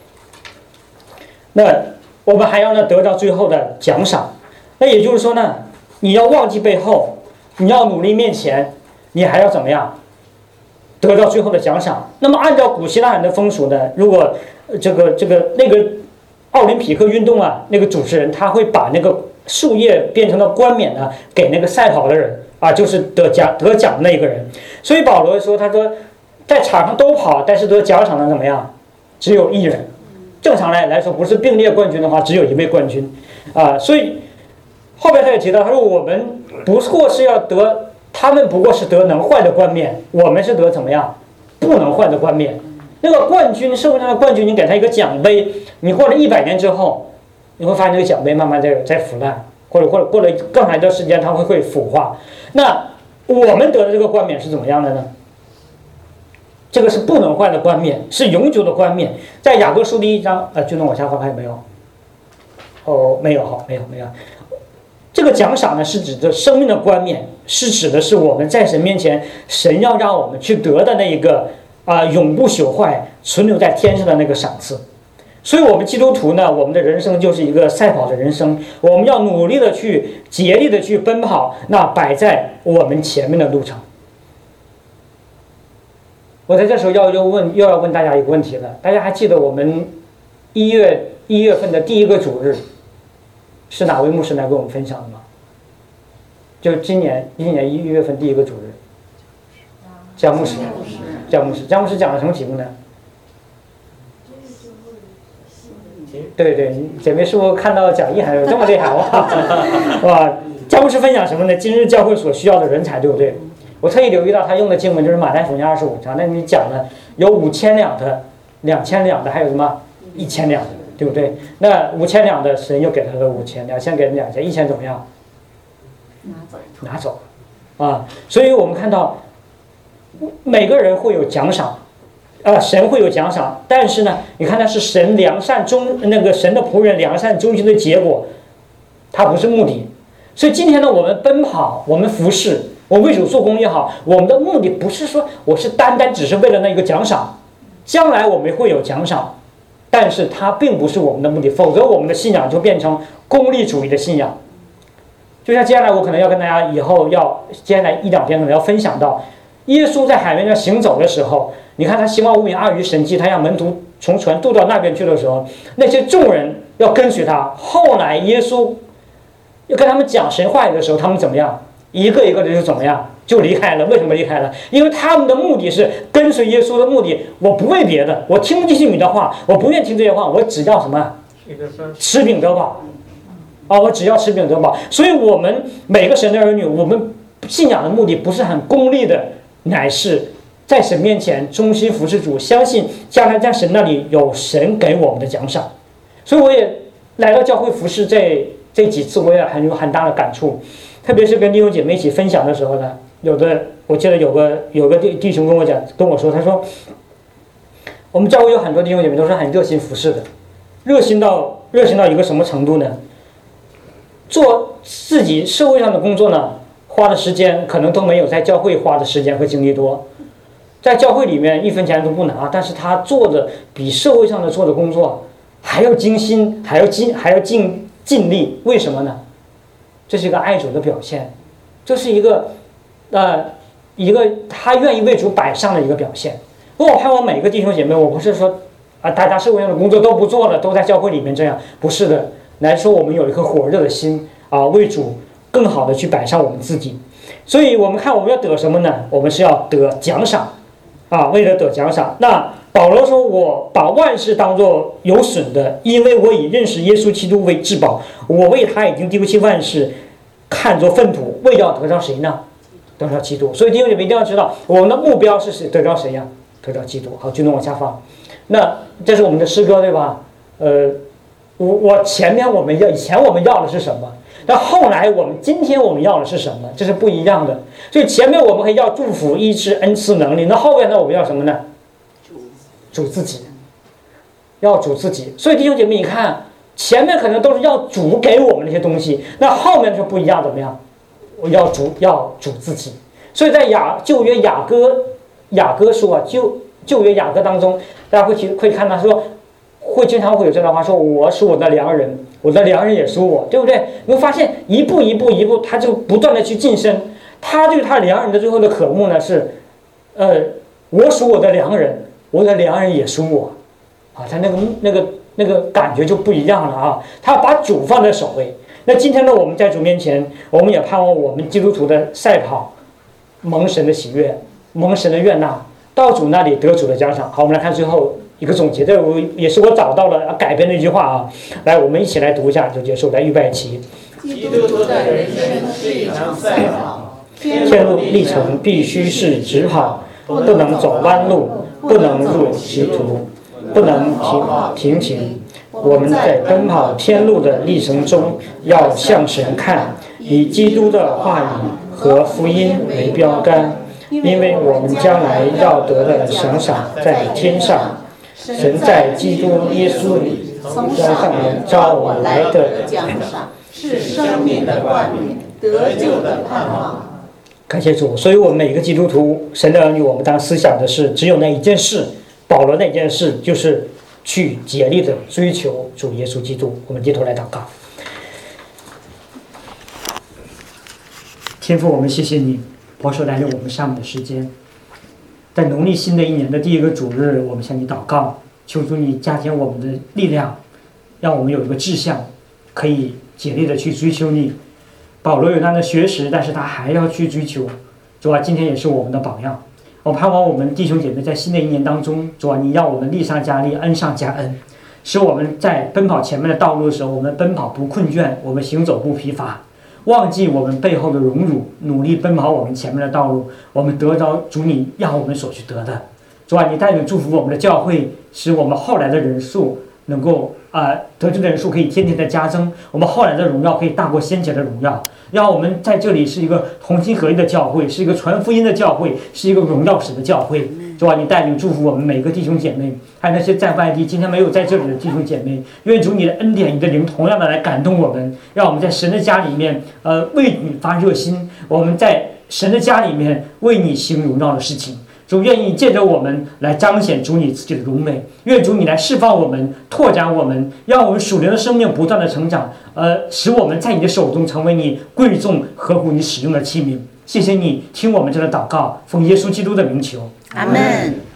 那我们还要得到最后的奖赏。那也就是说呢，你要忘记背后，你要努力面前，你还要怎么样得到最后的奖赏？那么按照古希腊人的风俗呢，如果那个奥林匹克运动那个主持人他会把那个树叶变成了冠冕呢，给那个赛跑的人就是得奖的那个人。所以保罗说，他说在场上都跑，但是得奖赏的怎么样？只有1人。正常来说，不是并列冠军的话，只有1位冠军所以后边他也提到，他说我们不过是要得，他们不过是得能坏的冠冕，我们是得怎么样不能坏的冠冕。那个冠军，社会上的冠军，你给他一个奖杯，你过了100年之后，你会发现这个奖杯慢慢在腐烂，或者过了更长一段时间，它会腐化。那我们得的这个冠冕是怎么样的呢？这个是不能坏的冠冕，是永久的冠冕。在雅各书第1章，就能往下翻，还有没有？没有，好，没有。这个奖赏呢，是指着生命的冠冕，是指的是我们在神面前，神要让我们去得的那一个永不朽坏、存留在天上的那个赏赐。所以我们基督徒呢，我们的人生就是一个赛跑的人生，我们要努力的去竭力的去奔跑那摆在我们前面的路程。我在这时候又要问大家一个问题了，大家还记得我们1月份的第1个主日是哪位牧师来给我们分享的吗？就今年1月份第1个主日，姜牧师讲了什么题目呢？对，姐妹是不是看到讲义还有这么厉害哇？姜牧师分享什么呢？今日教会所需要的人才，对不对？我特意留意到他用的经文就是马太福音25章，那你讲了有5000两的、2000两的，还有什么1000两的对不对？那5000两的神又给他了5000，2000给了2000，1000怎么样？拿走，啊！所以我们看到每个人会有奖赏，神会有奖赏，但是呢，你看他是神良善神的仆人良善忠心的结果，它不是目的。所以今天呢，我们奔跑，我们服侍，我们为主做工也好，我们的目的不是说我是单单只是为了那个奖赏，将来我们会有奖赏，但是它并不是我们的目的，否则我们的信仰就变成功利主义的信仰。就像接下来我可能要跟大家接下来1-2天可能要分享到，耶稣在海面上行走的时候，你看他行完5饼2鱼神迹，他让门徒从船渡到那边去的时候，那些众人要跟随他。后来耶稣要跟他们讲神话语的时候，他们怎么样？一个一个的就怎么样？就离开了。为什么离开了？因为他们的目的是跟随耶稣的目的，我不为别的，我听不进去你的话，我不愿听这些话，我只要什么？吃饼得饱。我只要吃饼得饱。所以我们每个神的儿女，我们信仰的目的不是很功利的，乃是在神面前忠心服侍主，相信将来在神那里有神给我们的奖赏。所以我也来到教会服侍这几次，我也有很大的感触，特别是跟弟兄姐妹一起分享的时候呢，我记得有个弟兄跟我说，他说我们教会有很多弟兄姐妹都是很热心服侍的，热心到一个什么程度呢？做自己社会上的工作呢，花的时间可能都没有在教会花的时间和精力多。在教会里面1分钱都不拿，但是他做的比社会上的做的工作还要精心，还要尽力。为什么呢？这是一个爱主的表现，这是一个他愿意为主摆上的一个表现。我盼望每个弟兄姐妹，我不是说大家社会上的工作都不做了，都在教会里面这样，不是的。来说我们有一颗火热的心为主更好的去摆上我们自己。所以我们看我们要得什么呢？我们是要得奖赏为了得奖赏。那保罗说，我把万事当作有损的，因为我以认识耶稣基督为至宝，我为他已经丢弃万事，看作粪土，为要得到谁呢？得到基督。所以弟兄姐妹一定要知道，我们的目标是谁？得到谁呀？得到基督。好，就能往下放。那这是我们的诗歌，对吧？以前我们要的是什么？但后来今天我们要的是什么？这是不一样的。所以前面我们可以要祝福、医治、恩赐、能力，那后面呢，我们要什么呢？主自己，要主自己。所以弟兄姐妹，你看前面可能都是要主给我们那些东西，那后面就不一样，怎么样？我要主自己。所以在旧约雅歌书旧约雅歌当中，大家会看到说。经常会有这段话说，我属我的良人，我的良人也属我，对不对？你会发现一步，他就不断的去晋升。他对他良人的最后的渴慕呢是，我属我的良人，我的良人也属我，他那个感觉就不一样了他把主放在首位。那今天呢，我们在主面前，我们也盼望我们基督徒的赛跑，蒙神的喜悦，蒙神的悦纳，到主那里得主的奖赏。好，我们来看最后一个总结，这也是我找到了改编的一句话来，我们一起来读一下就结束。来，预备起。 基督徒的人生是一场赛跑， 天路历程必须是直跑，不能走弯路，不能入歧途，不能平停。我们在奔跑天路的历程中，要向神看，以基督的话语和福音为标杆，因为我们将来要得的奖赏在天上。神在基督耶稣里从上面召我来的奖赏，是生命的冠冕，得救的盼望。感谢主。所以我们每个基督徒，神的儿女，我们当思想的是只有那一件事，保罗那件事就是去竭力的追求主耶稣基督。我们低头来祷告。天父，我们谢谢你保守来了我们上午的时间，在农历新的一年的第一个主日，我们向你祷告，求主你加添我们的力量，让我们有一个志向，可以竭力的去追求你。保罗有他的学识，但是他还要去追求。主啊，今天也是我们的榜样。我盼望我们弟兄姐妹在新的一年当中，主啊，你让我们力上加力，恩上加恩，使我们在奔跑前面的道路的时候，我们奔跑不困倦，我们行走不疲乏，忘记我们背后的荣辱，努力奔跑我们前面的道路，我们得着主你让我们所去得的。主啊，你带领祝福我们的教会，使我们后来的人数能够得救的人数可以天天的加增，我们后来的荣耀可以大过先前的荣耀。让我们在这里是一个同心合一的教会，是一个传福音的教会，是一个荣耀神的教会。主啊，你带领祝福我们每个弟兄姐妹，还有那些在外地今天没有在这里的弟兄姐妹，愿主你的恩典、你的灵同样的来感动我们，让我们在神的家里面，为你发热心，我们在神的家里面为你行荣耀的事情。主愿意借着我们来彰显主你自己的荣美，愿主你来释放我们，拓展我们，让我们属灵的生命不断的成长，使我们在你的手中成为你贵重合乎你使用的器皿。谢谢你听我们这个祷告，奉耶稣基督的名求， 阿们。